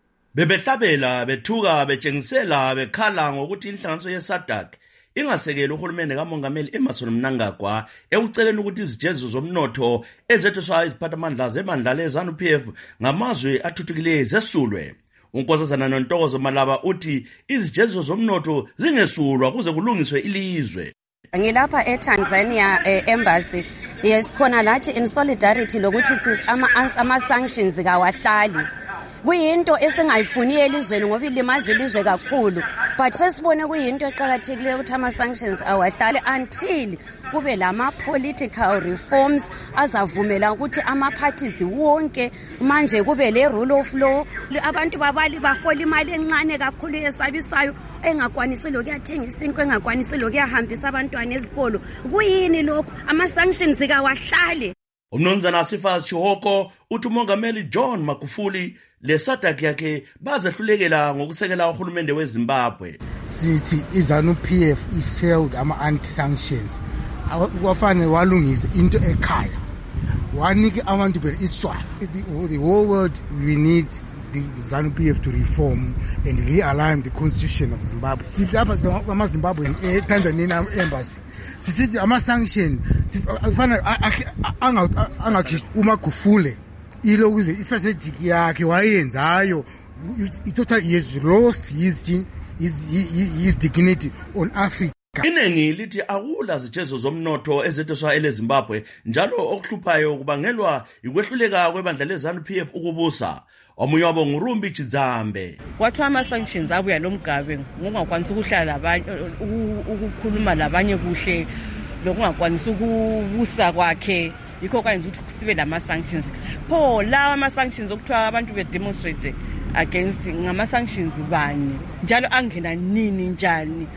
Bebehlabela bethuka betshengisela bekhala ngokuthi inhlanganiso yeSADC ingasekela uhulumende kamongameli Emmerson Mnangagwa ekuceleni ukuthi izijeziso zomnotho ezetheswa iziphathamandla zebandla leZANU-PF ngamazwe athuthukileyo zesulwe. Unkosazana Nontokozo Malaba uthi izijeziso zomnotho zingesulwa kuze kulungiswe ilizwe. Ngilapha eTanzania embassy yesikhona lathi in solidarity lokuthi ama-sanctions kawahlali. Kuyinto esingayifuniyo elizweni ngoba ilimaza ilizwe kakhulu but sesibone kuyinto eqhakathekileyo ukuthi ama-sanctions awahlale until kube lama-political reforms azavumela ukuthi ama-parties wonke manje kube le-rule of law. Abantu babali bahola imali encane kakhulu esabisayo engakwanisi lokuyathenga isinkwa engakwanisi lokuyahambisa abantwana ezikolo. Kuyini lokhu? Ama-sanctions kawahlale. Umnumzana Sifas Chihoko uthi umongameli John Magufuli leSADC yakhe bazehlulekela ngokusekela uhulumende weZimbabwe. Sithi iZANU-PF i-failed ama-anti-sanctions. Kwafanele walungisa into ekhaya. Wanike abantu bele iswala. The whole world we need the ZANU-PF to reform and realign the constitution of Zimbabwe. Silapha ama-Zimbabwean Tanzania embassy. Sisithi ama-sanction kufanele angathi uMagufuli ilokuze i-strategic yakhe wayenzayo total he has lost his dignity on Africa. Iningi lithi akula zijeziso zomnotho ezetheswa eleZimbabwe njalo okuhluphayo kubangelwa ukwehluleka kwebandla leZANU-PF ukubusa. Omunye wabo nguRumbi Chidzambe. Kwathiwa ama-sanctions abuya lomgabe ngokungakwanisa ukuhlala labanye ukukhuluma labanye kuhle lokungakwanisa ukubusa kwakhe yikho kwenza ukuthi sibe lama-sanctions. Pho lawa ama-sanctions okuthiwa abantu be-demonstrate against ngama-sanctions bani njalo angena nini njani.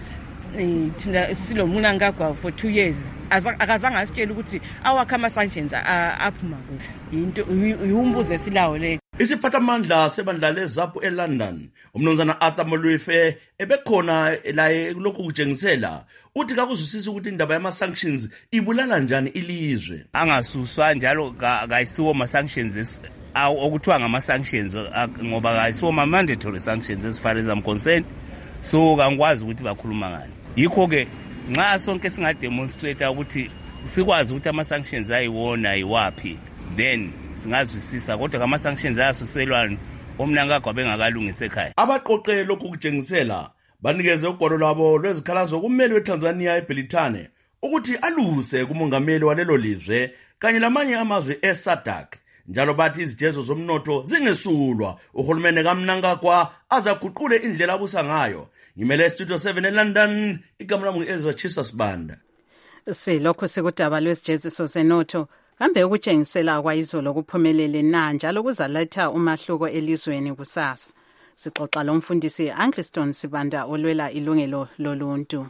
Thina silo Mnangagwa for 2 years akazange asitshela ukuthi awakha ama-sanctions aphuma kuhle yinto umbuzo esilawo le. Isiphathamandla sebandla leZAPU eLondon umnumzana Arthur Molwefe ebekhona la lokhu kutshengisela uthi kakuzwisisa ukuthi indaba yama-sanctions ibulala njani ilizwe. Angasuswa njalo kayisiwo ma-sanctions okuthiwa ngama-sanctions ngoba kayisiwo ma-mandatory sanctions as far as I'm concerned, so kangikwazi ukuthi bakhuluma ngani. Yikho-ke nxa sonke singademonstrate ukuthi sikwazi ukuthi ama-sanctions ayiwona yiwaphi then singazwisisa kodwa ama-sanctions ayasuselwa oMnangagwa bengakalungisa ekhaya. Abaqoqe lokhu kutshengisela banikeze ugwalo lwabo lwezikhalazo kummeli weTanzania eBhilithane ukuthi aluse kumongameli walelo lizwe kanye lamanye amazwe eSADC njalo bathi izijeziso zomnotho zingesulwa uhulumende kaMnangagwa azaguqule indlela abusa ngayo. Ngimele Studio 7 eLondon, igama lami nguEzra Chisa Sibanda. Silokho sekudaba lwezijeziso zenotho kambe ukutshengisela kwayizolo kuphumelele na njalo kuzaletha umahluko elizweni kusasa. Sixoxa lo mfundisi Angliston Sibanda olwela ilungelo loluntu.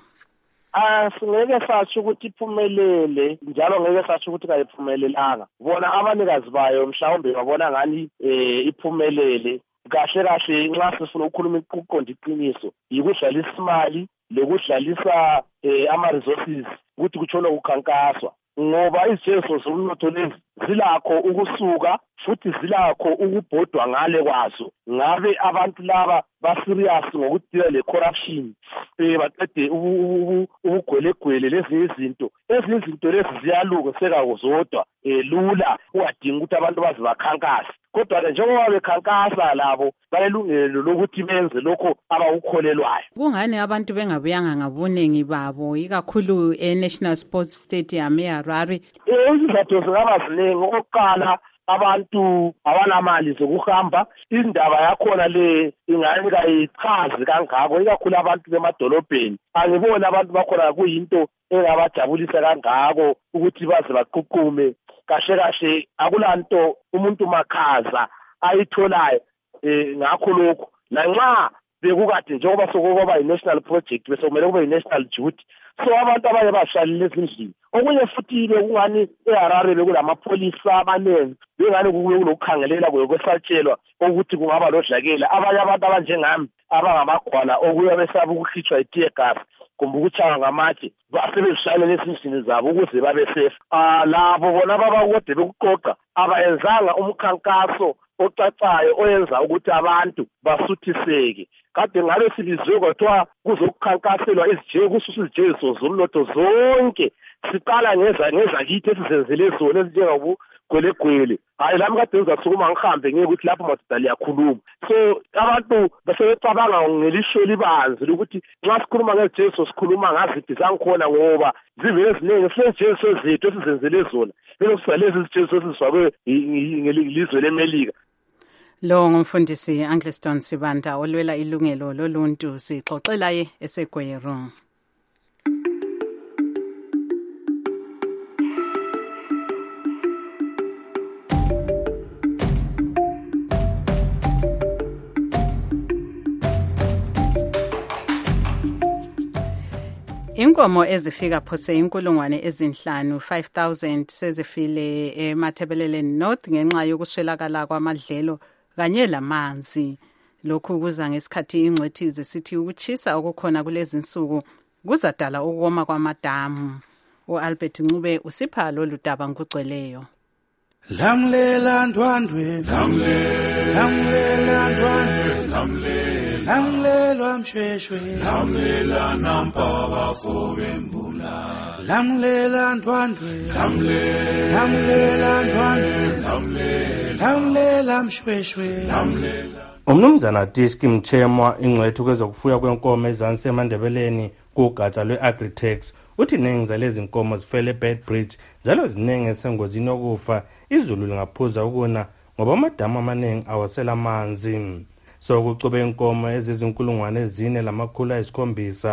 Singeke sasho ukuthi iphumelele njalo ngeke sasho ukuthi kayiphumelelanga. Bona abanikazi bayo mhlawumbe babona ngani iphumelele. Kahle kahle nxa sifuna ukukhuluma ukuqonda iqiniso yikudlalisa imali lokudlalisa ama-resources ukuthi kutshona ukukhankaswa ngoba izijeziso zomnotho lezi zilakho ukusuka futhi zilakho ukubhodwa ngale kwazo. Ngabe abantu laba baserious ngokudila le corruption baqede ubugwelegwele lezi izinto lezi ziyaluka sekako zodwa lula ungadingi ukuthi abantu baze bakhankase. Kodwa njengoba bekhankasa labo bayelungelo lokuthi benze lokho abakukholelwayo. Kungani abantu bengabuyanga ngabuningi babo ikakhulu e-National Sports Stadium eHarare? Izizathu zingaba ziningi. Okokuqala, abantu abanamali zokuhamba. Indaba yakhona le ingani kayichazi kangako ikakhulu abantu bemadolobheni. Angiboni abantu bakhona kuyinto engabajabulisa kangako ukuthi baze baququme. Kahle akulanto umuntu makhaza ayitholayo ngakho lokho. Lanxa bekukade njengoba sokuba i-national project bese kumele kube i-national duty. So abantu abanye bashalile ezindlini. Okunye futhi bekungani eHarare bekulamapholisa abanengi bengani kulokukhangelela kwesatshelwa ukuthi kungaba lodlakela. Abanye abantu abanjengami abangamagwala okuya besaba ukukhitshwa i-tear gas kumbe ukutshaya ngamatshe basebenzisana ezindlini zabo ukuze babe safe. Labo bona babakode bekuqoqa abayenzanga umkhankaso ocacayo oyenza ukuthi abantu basuthiseke. Kade ngabe silizwe kwathiwa kuzokukhankaselwa kususwa izijeziso zomnotho zonke. Siqala ngezakithi esizenzele zona ezinjengabugwelegwele. Hayi lami kade ngizasukuma ngihambe ngeke ukuthi lapho madoda liyakhuluma. So abantu basebecabanga ngelisho libanzi ukuthi nxa sikhuluma ngezijeziso sikhuluma ngaziphi zangikhona ngoba zivele eziningi sinezijeziso zethu esizenzele zona. Lezi zijeziso ezizifakwe ngelizwe leMelika. Lo ngumfundisi Angliston Sibanda olwela ilungelo loluntu sixoxela ye eseGweru. Inkomo ezifika phose 5,000 sezifile eMathebeleleni North ngenxa yokuswelakala kwamadlelo kanye lamanzi. Lokhu kuza ngesikhathi ingcwethi zisithi ukuchisa okukhona kulezi insuku kuzadala ukoma kwamadamu. uAlbert Ncube usipha lolu daba ngugcweleyo. Lamlela ndwandwe, lamlela ndwandwe, lamlelwa mshweshwe, lamlela nampaba fobembula, lamlela ndwandwe, lamlela ndwandwe, lamlela mshweshwe, lamlela. Umnumzana Tishki Mchemwa ingcwethu kwezokufuya kwenkomo ezansi eMandebeleni kugatsha lwe-Agritex uthi iningi zalezi nkomo zifele eBedbridge njalo ziningi esengozini yokufa izulu lingaphuza ukuna ngoba amadamu amaningi awasela amanzi. So kucube inkomo ezizinkulungwane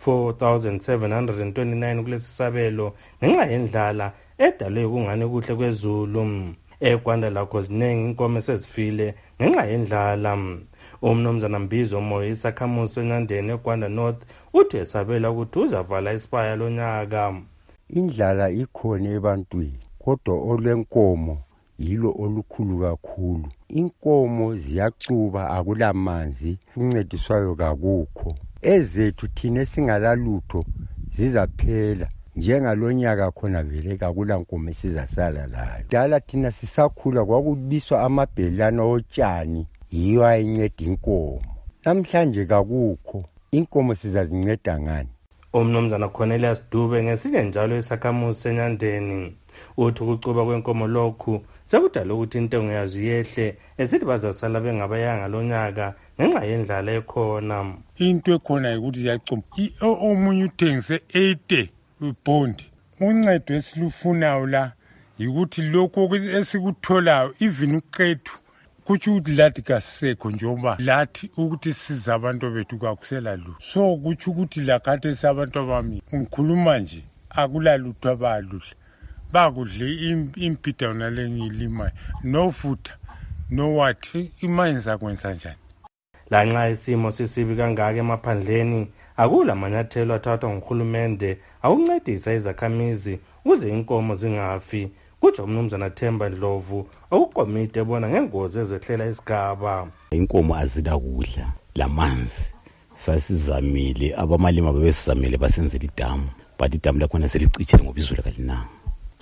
4,729 kulesi sabelo ngenxa yendlala edalwe ukungani kuhle kwezulu. eGwanda lakho ziningi inkomo esezifile ngenxa yendlala. Umnumzana Mbizo Moyo isakhamuzi eNandeni eGwanda North uthi esabela ukuthi uzavala isibaya lonyaka. Indlala ikhona ebantwini kodwa olwenkomo yilo olukhulu kakhulu. Inkomo ziyacuba akulamanzi uncediswayo kakukho. Ezethu thina singalalutho zizaphela. Njengalonyaka khona vele kakula nkomo sizasala layo. Dala thina sisakhula kwakubiswa amabhelana otshani yiyo ayinceda inkomo. Namhlanje kakukho. Inkomo sizazinceda ngani? Umnumzana Cornelius Dube ngesinye njalo isakhamuzi seNyandeni uthi ukucuba kwenkomo lokhu sekudala ukuthi intengo yazo yehle esithi bazasala bengabayanga lonyaka ngenxa yendlala ekhona. Into ekhona ukuthi ziyacuma omunye uthengise 80 bond uncedo esilufunayo la yikuthi lokho esikutholayo even uqethu kuthi ukuthi lathi kasekho njengoba lathi ukuthi siza abantu bethu kakusela lutho. So kuthi ukuthi la kade sabantu abami ngikhuluma nje akulalutho abaludla bakudle impida yona lengilima no futha no what imanza kwenza njani. Lanxa isimo sisibi kangaka emaphandleni akula manyathelo athathwa nguhulumende awuncedisa izakhamizi ukuze inkomo zingafi. Kuthi umnumzana Themba Ndlovu okukomite ebona ngengozi ezehlela isigaba. Inkomo azida kudla lamanzi sasizamile abamalima babesizamile basenzela idamu but idamu lakhona selicitshile ngoba izulu kalinanga.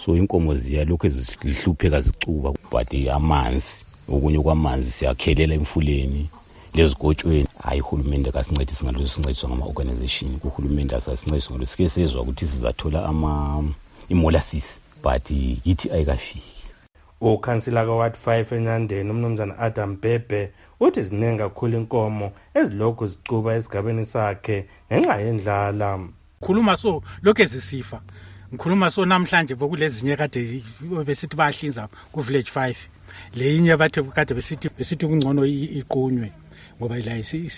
so inkomo ziyalokhu zihlupheka zicuba but amanzi okunye kwamanzi siyakhelela emfuleni lezigotshweni hayi uhulumende kasincedise ngalo sincediswa ngama-organization kuhulumende asasincediswa ngalo sike sezwa ukuthi sizathola i-molasses but yithi ayikafiki. Ukhansila ka-Ward 5 eNyandeni umnumzana Adam Bhebhe uthi ziningi kakhulu inkomo ezilokhu zicuba esigabeni sakhe ngenxa yendlala. Khuluma so lokhu ezisifa ngikhuluma so namhlanje bokulezinye kade besithi bayahlinza ku village 5 leyinye bathe kade besithi kungcono iqunywe ngoba la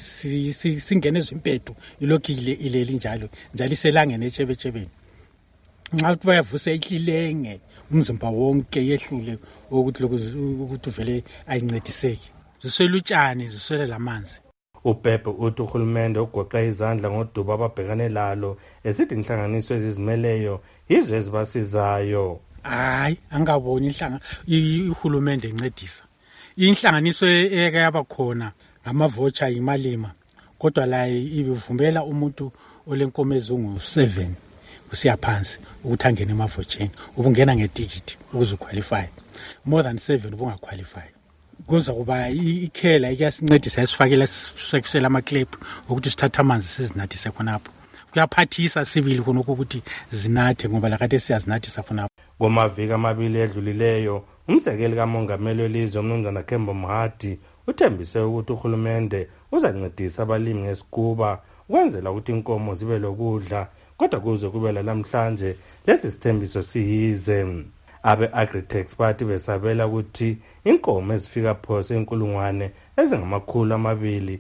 singene ezimpedu ilokhu ileli njalo iselangene etshebetshebeni nxa ukuthi bayavusa ihlilenge umzimba wonke yehlule ukuthi uvele ayincediseke ziselutshani ziswele lamanzi. uBhebhe uthi uhulumende ugoqa izandla ngodubo ababhekane lalo esithi inhlanganiso ezizimeleyo yizo ezibasizayo. Hayi angaboni ihulumende incedisa inhlanganiso eke yabakhona ngamavocha imalima kodwa la ivumela umuntu olenkomo ezungu 7 kusiya phansi ukuthi angene emavotsheni ubungena ngeticket ukuze uqualify more than 7 ubungaqualify kuza kuba ikhela iyasincedisa esifakela sekusela amaclip ukuthi sithatha amanzi sizinathise khonapho kuyaphathisa sibili khonokho ukuthi zinathe ngoba lakade siyazinathisa khonapho. Ngomaviki amabili edlulileyo umsekeli kamongameli welizwe umnumzana Kembo Mohadi uthembise ukuthi uhulumende uzancedisa abalimi ngesikuba ukwenzela ukuthi inkomo zibe lokudla kodwa kuze kube namhlanje lesi sithembiso siyize. Abe-Agritex bathi besabela ukuthi inkomo ezifika phose inkulungwane ezingama200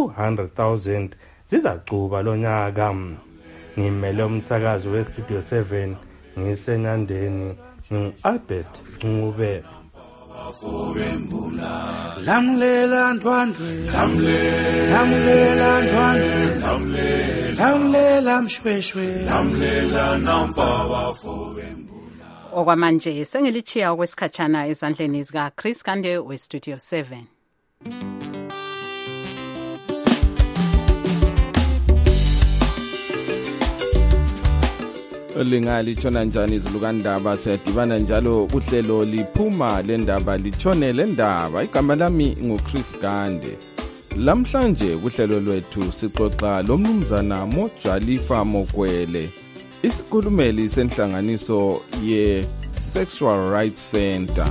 200,000 zizacuba lonyaka. Ngimele umsakazi weStudio 7 ngiseNyandeni Albert Ncube. Lamlela ndwandwe lamlela ndwandwe lamlela mshweshwe lamlela nampa bafowembu. Okwamanje sengilichiya okwesikhatshana ezandleni zika Chris Kande weStudio 7. Lingali chona njani izilukandaba siyadibana njalo kuhlelo liphuma lendaba lichone lendaba igama lami nguChris Kande. Lamhlanje kuhlelo lwethu sixoxa lomnumzana Mojalifa Mokwele isikhulumeli senhlanganiso ye Sexual Rights Center.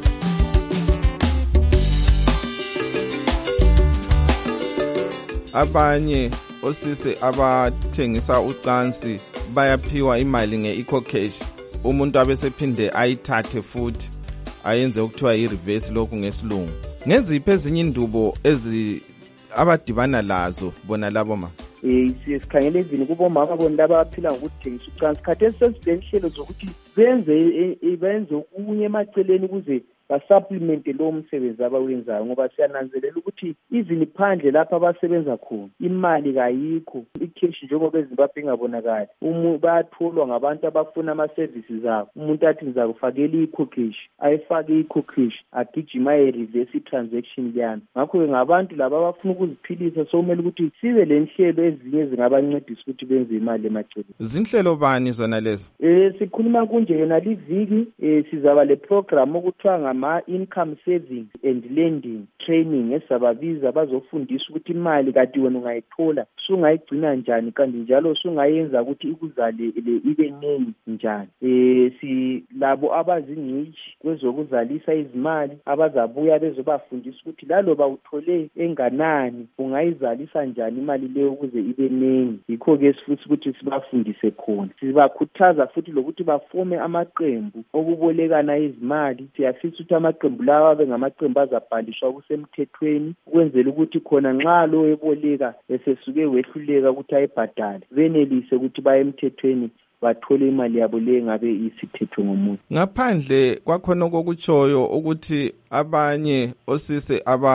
Abanye osise abathengisa ucansi bayaphiwa imali nge-eco-cash umuntu abesephinde ayithathe futhi ayenze ukuthiwa i-reverse lokhu ngesilungu. Ngeziphi ezinye indubo abadibana lazo bona labo ma? Sikhangele ezini kubomama bona abaphila ngokuthengisa ucansi khathesi sezihlelo zokuthi benze okunye emaceleni ukuze basupplemente lo msebenzi abawenzayo ngoba siyananzelela ukuthi even phandle lapha abasebenza khona imali kayikho ikheshi njengoba eZimbabwe ingabonakali bayatholwa ngabantu abafuna ama-services abo umuntu athi ngizakufakela i-eco-cash ayifake i-eco-cash agijima reverse transaction kuyana ngakho-ke ngabantu laba abafuna ukuziphilisa sokumele ukuthi sibe le nhlelo ezinye zingabancedisa ukuthi benze imali emaceleni. Zinhlelo bani zona lezo? Sikhuluma kunje yona liviki sizaba le program okuthiwa income savings and lending training esababiza bazofundisa ukuthi imali kade wena ungayithola sungayigcina njani kanti njalo sungayenza ukuthi ikuzale ibe nengi njani. Silabo abazingcitshi kwezokuzalisa izimali abazabuya bezobafundisa ukuthi laloba uthole enganani ungayizalisa njani imali leyo ukuze ibe nengi. Yikho-ke futhi ukuthi sibafundise khona sibakhuthaza futhi lokuthi bafome amaqembu okubolekana izimali. Siyafisa ukuthi amaqembu lawa abe ngamaqembu azabhalishwa kusemthethweni ukwenzela ukuthi khona nxa lo eboleka esesuke wehluleka ukuthi ayibhadale benelise ukuthi baye emthethweni bathole imali yabo le ngabe isithethwe ngomuntu. Ngaphandle kwakhona kokutshoyo ukuthi abanye osise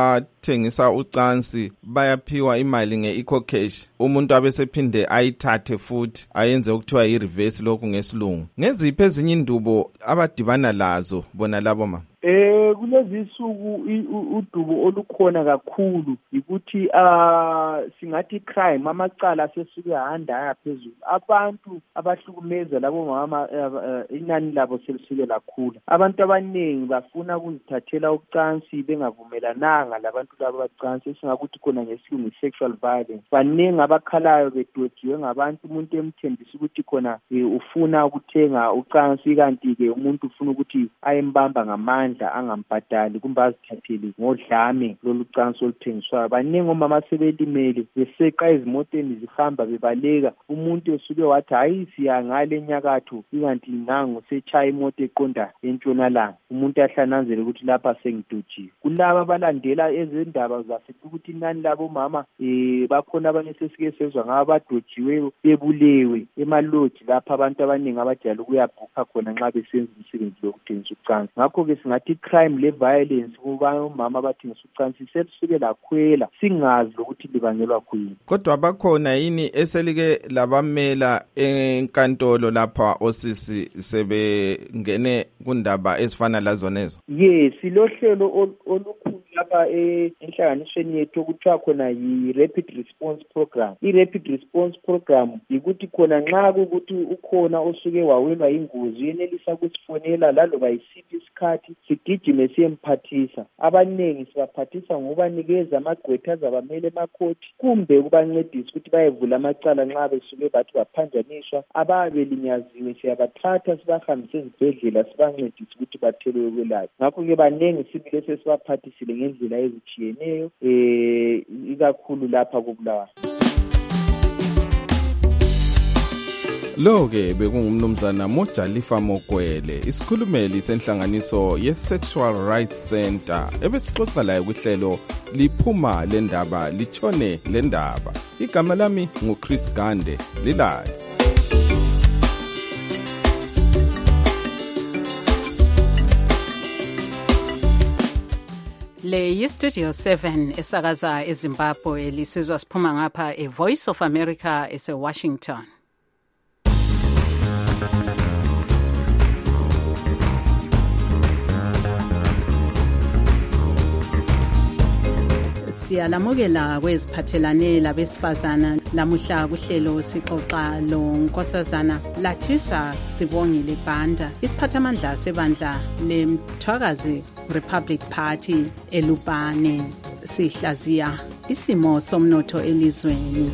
abathengisa ucansi bayaphiwa imali nge-ecocash, umuntu abesephinde ayithathe futhi ayenze ukuthiwa yi-reverse lokhu ngesilungu. Ngeziphi ezinye indubo abadibana lazo bona labo mama? Kulezi insuku udubo olukhona kakhulu ukuthi singathi crime, amacala asesuke ahanda ayaphezulu. Abantu abahlukumeza labo mama inani labo selisuke lakhula. Abantu abaningi bafuna ukuzithathela ucansi bengavumelananga labantu labo bacansi, esingakuthi khona ngesilungu sexual violence. Baningi abakhalayo bedwetshiwe ngabantu, umuntu emthembisa ukuthi khona ufuna ukuthenga ucansi, kanti-ke umuntu ufuna ukuthi ayembamba ngamandla angambhadali kumbe azithathele ngodlame lolu cansi oluthengiswayo. Baningi omama sebelimele beseqa ezimoteni zihamba bebaleka, umuntu esuke wathi hayi siya ngale enyakatho, ikanti nangu setshaya imoto eqonda entshonalanga, umuntu ahlananzele ukuthi lapha sengidutshiwe. Kulaba abalandela ezindaba zasethi ukuthi inani labo mama bakhona abanye sesike sezwa ngaba badotshiweyo bebulewe emaloji lapha abantu abaningi abajayele ukuyabhukha khona nxa besenza umsebenzi wokuthengisa ucansi. Ngakho-ke singathi crime le-violence kuba omama abathengisa ucansi selisuke lakhwela, singazi lokuthi libangelwa kuyini. Kodwa bakhona yini eselike labamela enkantolo lapha osisi sebengene kundaba ezifana lazonezo? Yes, silohlelo olukhulu lapha enhlanganisweni yethu okuthiwa khona yi-Rapid Response Program. I-Rapid Response Program yikuthi khona nxa kukuthi ukhona osuke wawelwa ingozi uyenelisa ukusifonela laloba yisiphi isikhathi, sigijime siyemphathisa. Abaningi sibaphathisa ngokubanikeza amagqwetha azabamele emakhoti kumbe ukubancedisa ukuthi bayevula amacala nxa besuke bathi baphanjaniswa. Ababelinyaziwe siyabathatha sibahambise ezibhedlela sibancedise ukuthi bathelwe ukwelatshwa. Ngakho-ke baningi sibile sesibaphathisile ngendlela ezitshiyeneyo ikakhulu lapha koBulawayo. Lo-ke bekungumnumzana Mojalifa Mokwele, isikhulumeli senhlanganiso ye-Sexual Rights Center, ebesixoxa laye kuhlelo liphuma lendaba litshone lendaba. Igama lami nguChris Gande, lilali. Le yi-Studio 7 esakaza eZimbabwe, lisizwa siphuma ngapha eVoice of America ese-Washington. Siyalamukela kweziphathelane labesifazana. Lamuhla kuhlelo sixoxa lo Nkosazana Lathisa Sibongile Banda, isiphathamandla sebandla leMthwakazi Republic Party eLupane. Sihlaziya isimo somnotho elizweni.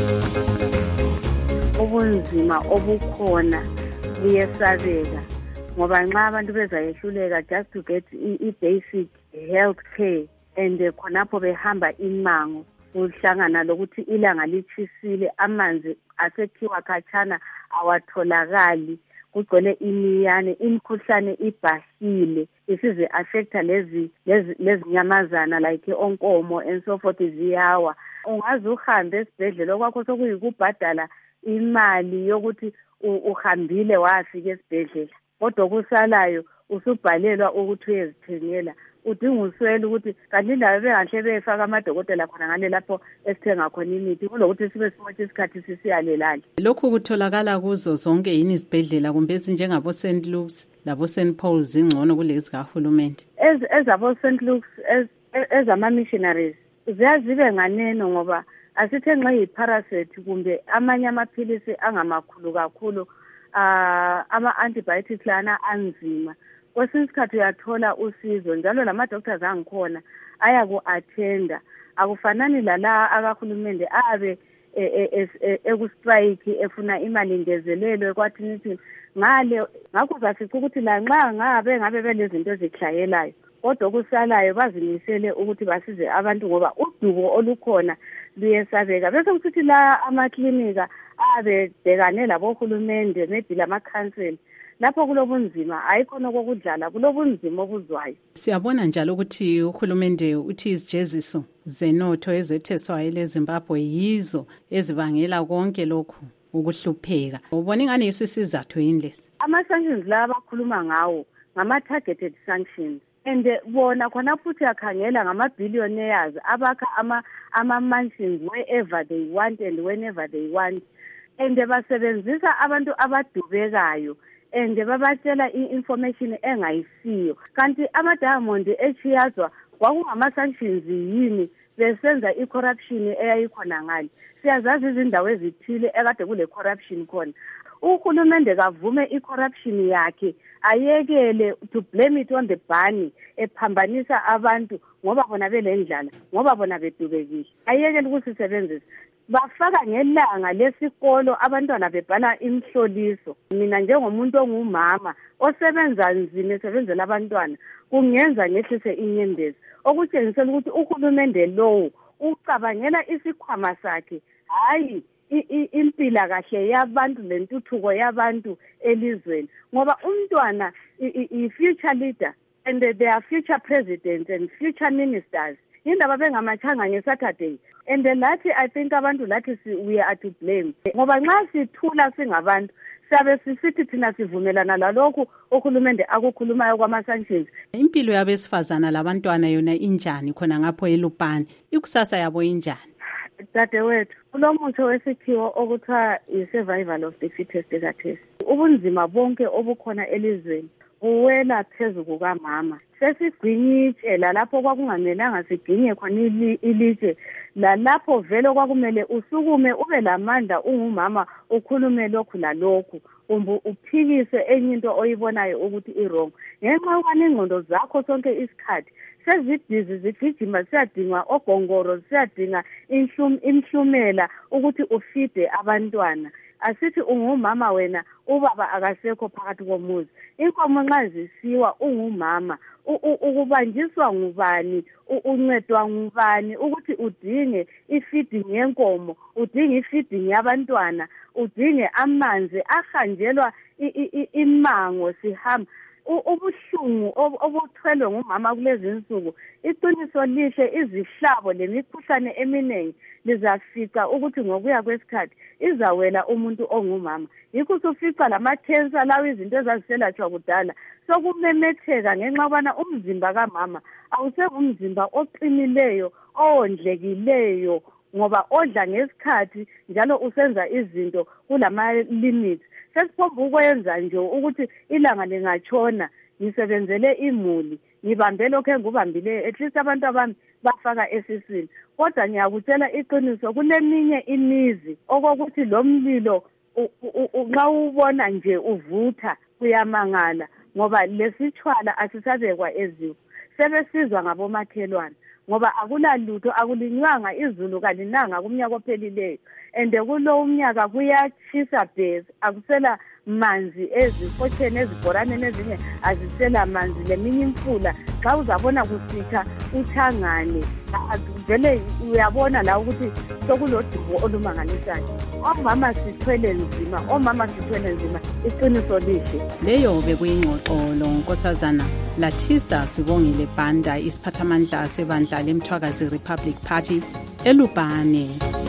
Ubunzima obukhona buyesabeka ngoba nxa abantu bezayehluleka just to get i-basic health care and khonapho behamba imango, uhlangana lokuthi ilanga lichisile, amanzi asekhiwa khatshana awatholakali, kugcwele imiyane, imikhuhlane ibhahile isize affecta lezi nyamazana like onkomo and so forth ziyawa. Ungaze uhambe esibhedlela okwakho sokuyikubhadala imali yokuthi uhambile wafika esibhedlela, kodwa kusalayo usubhalelwa ukuthi uyezithengela. Udinga uswele ukuthi kanti indaba bengahle befaka amadokotela khona ngale lapho esithenga khona imithi kulokuthi sibe simotsha isikhathi sisiyalelali. Lokhu kutholakala kuzo zonke yini izibhedlela kumbe ezinjengabo St. Luke's labo St. Paul's ingcono kulezi kahulumende? Ezabo St. Luke's ezama-missionaries ziyazibe nganeno ngoba asithe nxa yi-parasite kumbe amanye amaphilisi angamakhulu kakhulu, ama-antibiotics lana anzima. Kwesinye isikhathi uyathola usizo njalo lama-doctors angikhona ayaku-athenda. Akufanani lala akahulumende abe ekustrike efuna imali ngezelelwe kwathi nithi ngale. Ngakho zafica ukuthi lanxa ngabe belezinto ezihlayelayo, kodwa kusalayo bazimisele ukuthi basize abantu ngoba udubo olukhona luyesabeka. Bese kusithi la amaklinika abebhekane labohulumende maybe lamakhanseli, lapho kulobunzima ayikhona kokudlala, kulobunzima obuzwayo. Siyabona njalo ukuthi uhulumende uthi izijeziso zenotho ezetheswayo leZimbabwe yizo ezibangela konke lokhu ukuhlupheka. Ubona ingani yiso isizathu yini lesi? Ama-sanctions la abakhuluma ngawo ngama-targeted sanctions. and bona khona futhi yakhangela ngama-billionaires abakha ama-mansions wherever they want and whenever they want, and basebenzisa abantu abadubekayo and babatshela i-information engayisiyo. Kanti ama-diamond echiyazwa kwakungama-sanctions yini besenza i-corruption eyayikhona ngale. Siyazazi izindawo ezithile ekade kule corruption khona. Uhulumende kavume i-corruption yakhe, ayekele to blame it on the bunny, ephambanisa abantu ngoba bona belendlala, ngoba bona bedubekile. Ayekele ukusisebenzisa. Bafaka ngelanga lesikolo abantwana bebhala imhloliso. Mina njengomuntu ongumama osebenza nzima esebenzela abantwana, kungenza ngehlise inyembezi, okutshengisela ukuthi uhulumende lowo ucabangela isikhwama sakhe, hayi impilakahle yabantu lentuthuko yabantu elizweni. Ngoba umntwana i-future leader and they are future presidents and future ministers. Indaba bengamachanga ngeSaturday, and lathi I think abantu lathi we are to blame. Ngoba nxa sithula singabantu sabe sisithi thina sivumelana lalokhu uhulumende akukhulumayo kwama-sanctions. Impilo yabesifazana labantwana yona injani khona ngapho eLupane? Ikusasa yabo injani? Dadewethu, kulomutsho wesikhiwo okuthiwa i-survival of the fittest kathesi. Ubunzima bonke obukhona elizweni buwela phezu kukamama. Sesigwinyitshe lalapho kwakungamelanga siginye khona ilitshe, lalapho vele kwakumele usukume ube lamandla ungumama ukhulume lokhu lalokhu, kumbe uphikise enye into oyibonayo ukuthi i-wrong. Ngenxa yokubana ingqondo zakho sonke isikhathi sezibhizi zigijima, siyadinga ogongoro, siyadinga imhlumela ukuthi ufide abantwana. Asithi ungumama wena, ubaba akasekho phakathi komuzi. Inkomo nxa zisiwa ungumama, ukubanjiswa ngubani, uncedwa ngubani ukuthi udinge ifeeding yenkomo, udinge ifeeding yabantwana, udinge amanzi ahanjelwa imango sihamba. Ubuhlungu obuthwelwe ngumama kulezi insuku, iqiniso lihle, izihlabo lemikhuhlane eminingi lizafica ukuthi ngokuya kwesikhathi izawela umuntu ongumama. Yikho usufica lama-cancer lawo izinto ezaziselatshwa kudala sokumemetheka ngenxa yokubana umzimba kamama awusengumzimba oqinileyo, owondlekileyo, ngoba odla ngesikhathi njalo usenza izinto kulama-limits. Sesiphomba ukwenza nje ukuthi ilanga lingatshona ngisebenzele imuli, ngibambe lokho engubambileyo, at least abantu abami bafaka esiswini. Kodwa ngiyakutshela iqiniso, kuleminye imizi okokuthi lo mlilo nxa ubona nje uvutha uyamangala, ngoba lesitshwala asisabekwa eziko. Sebesizwa ngabomakhelwane ngoba akulalutho, akulinywanga izulu kalinanga kumnyaka ophelileyo, and kulo umnyaka kuyatshisa bhezi, akusela manzi ezifotsheni ezibhoraneni ezinye azisela manzi, leminye imfula xa uzabona kusitha uthangane vele uyabona la ukuthi sokulodubo olumangalisayo. Omama sithwele nzima, iqiniso lihle. Leyo bekuyingxoxo lonkosazana Lathisa Sibongile Banda, isiphathamandla sebandla leMthwakazi Republic Party eLupane.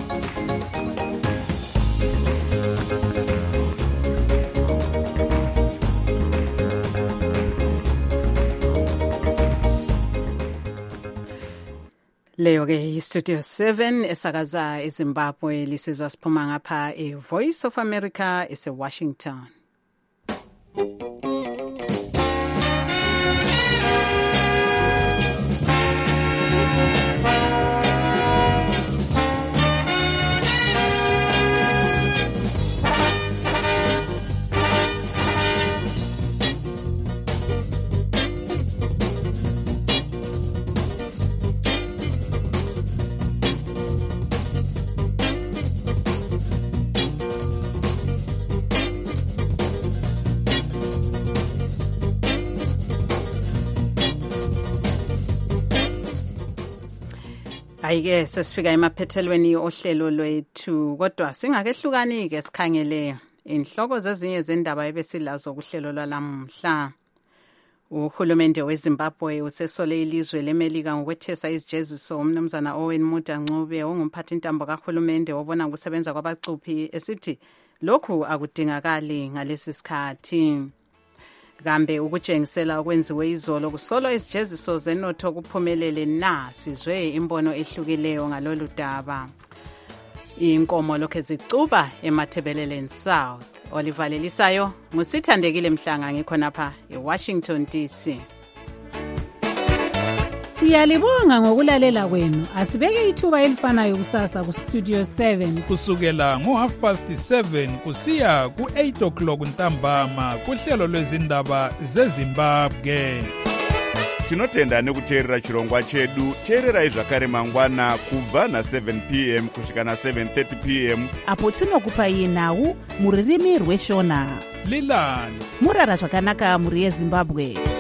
Leyo ke Studio 7 esakaza eZimbabwe, lisizwa siphuma ngapha eVoice of America ese-Washington. Ayike sesifika emaphethelweni ohlelo lwethu, kodwa singakehlukani ke sikhangele inhloko zezinye zendaba ebesilazo kuhlelo lwalamhla. Uhulumende weZimbabwe usesole ilizwe leMelika ngokwethesa izijeziso umnumzana Owen Mudha Ncube ongumphathintambo kahulumende obona ukusebenza kwabacuphi esithi lokhu akudingakali ngalesi sikhathi. kambe ukutshengisela okwenziwe izolo kusolwa izijeziso zenotho kuphumelele na? Sizwe imbono ehlukileyo ngalolu daba. Inkomo lokhe zicuba eMathebeleleni South. Olivalelisayo ngusithandekile Mhlanga ngikhonapha eWashington DC. Siyalibonga ngokulalela kwenu. Asibeke ithuba elifanayo kusasa ku Studio 7 kusukela ngo7:30 kusiya ku8:00 ntambama kuhlelo lwezindaba zeZimbabwe. Tinotenda nekuteerera chirongwa chedu. Teererai zvakare mangwana kubva na7 p.m. kusvika na7:30 p.m. apo tinokupai nhau muririmi rweshona. Lilani murara zvakanaka muri yeZimbabwe.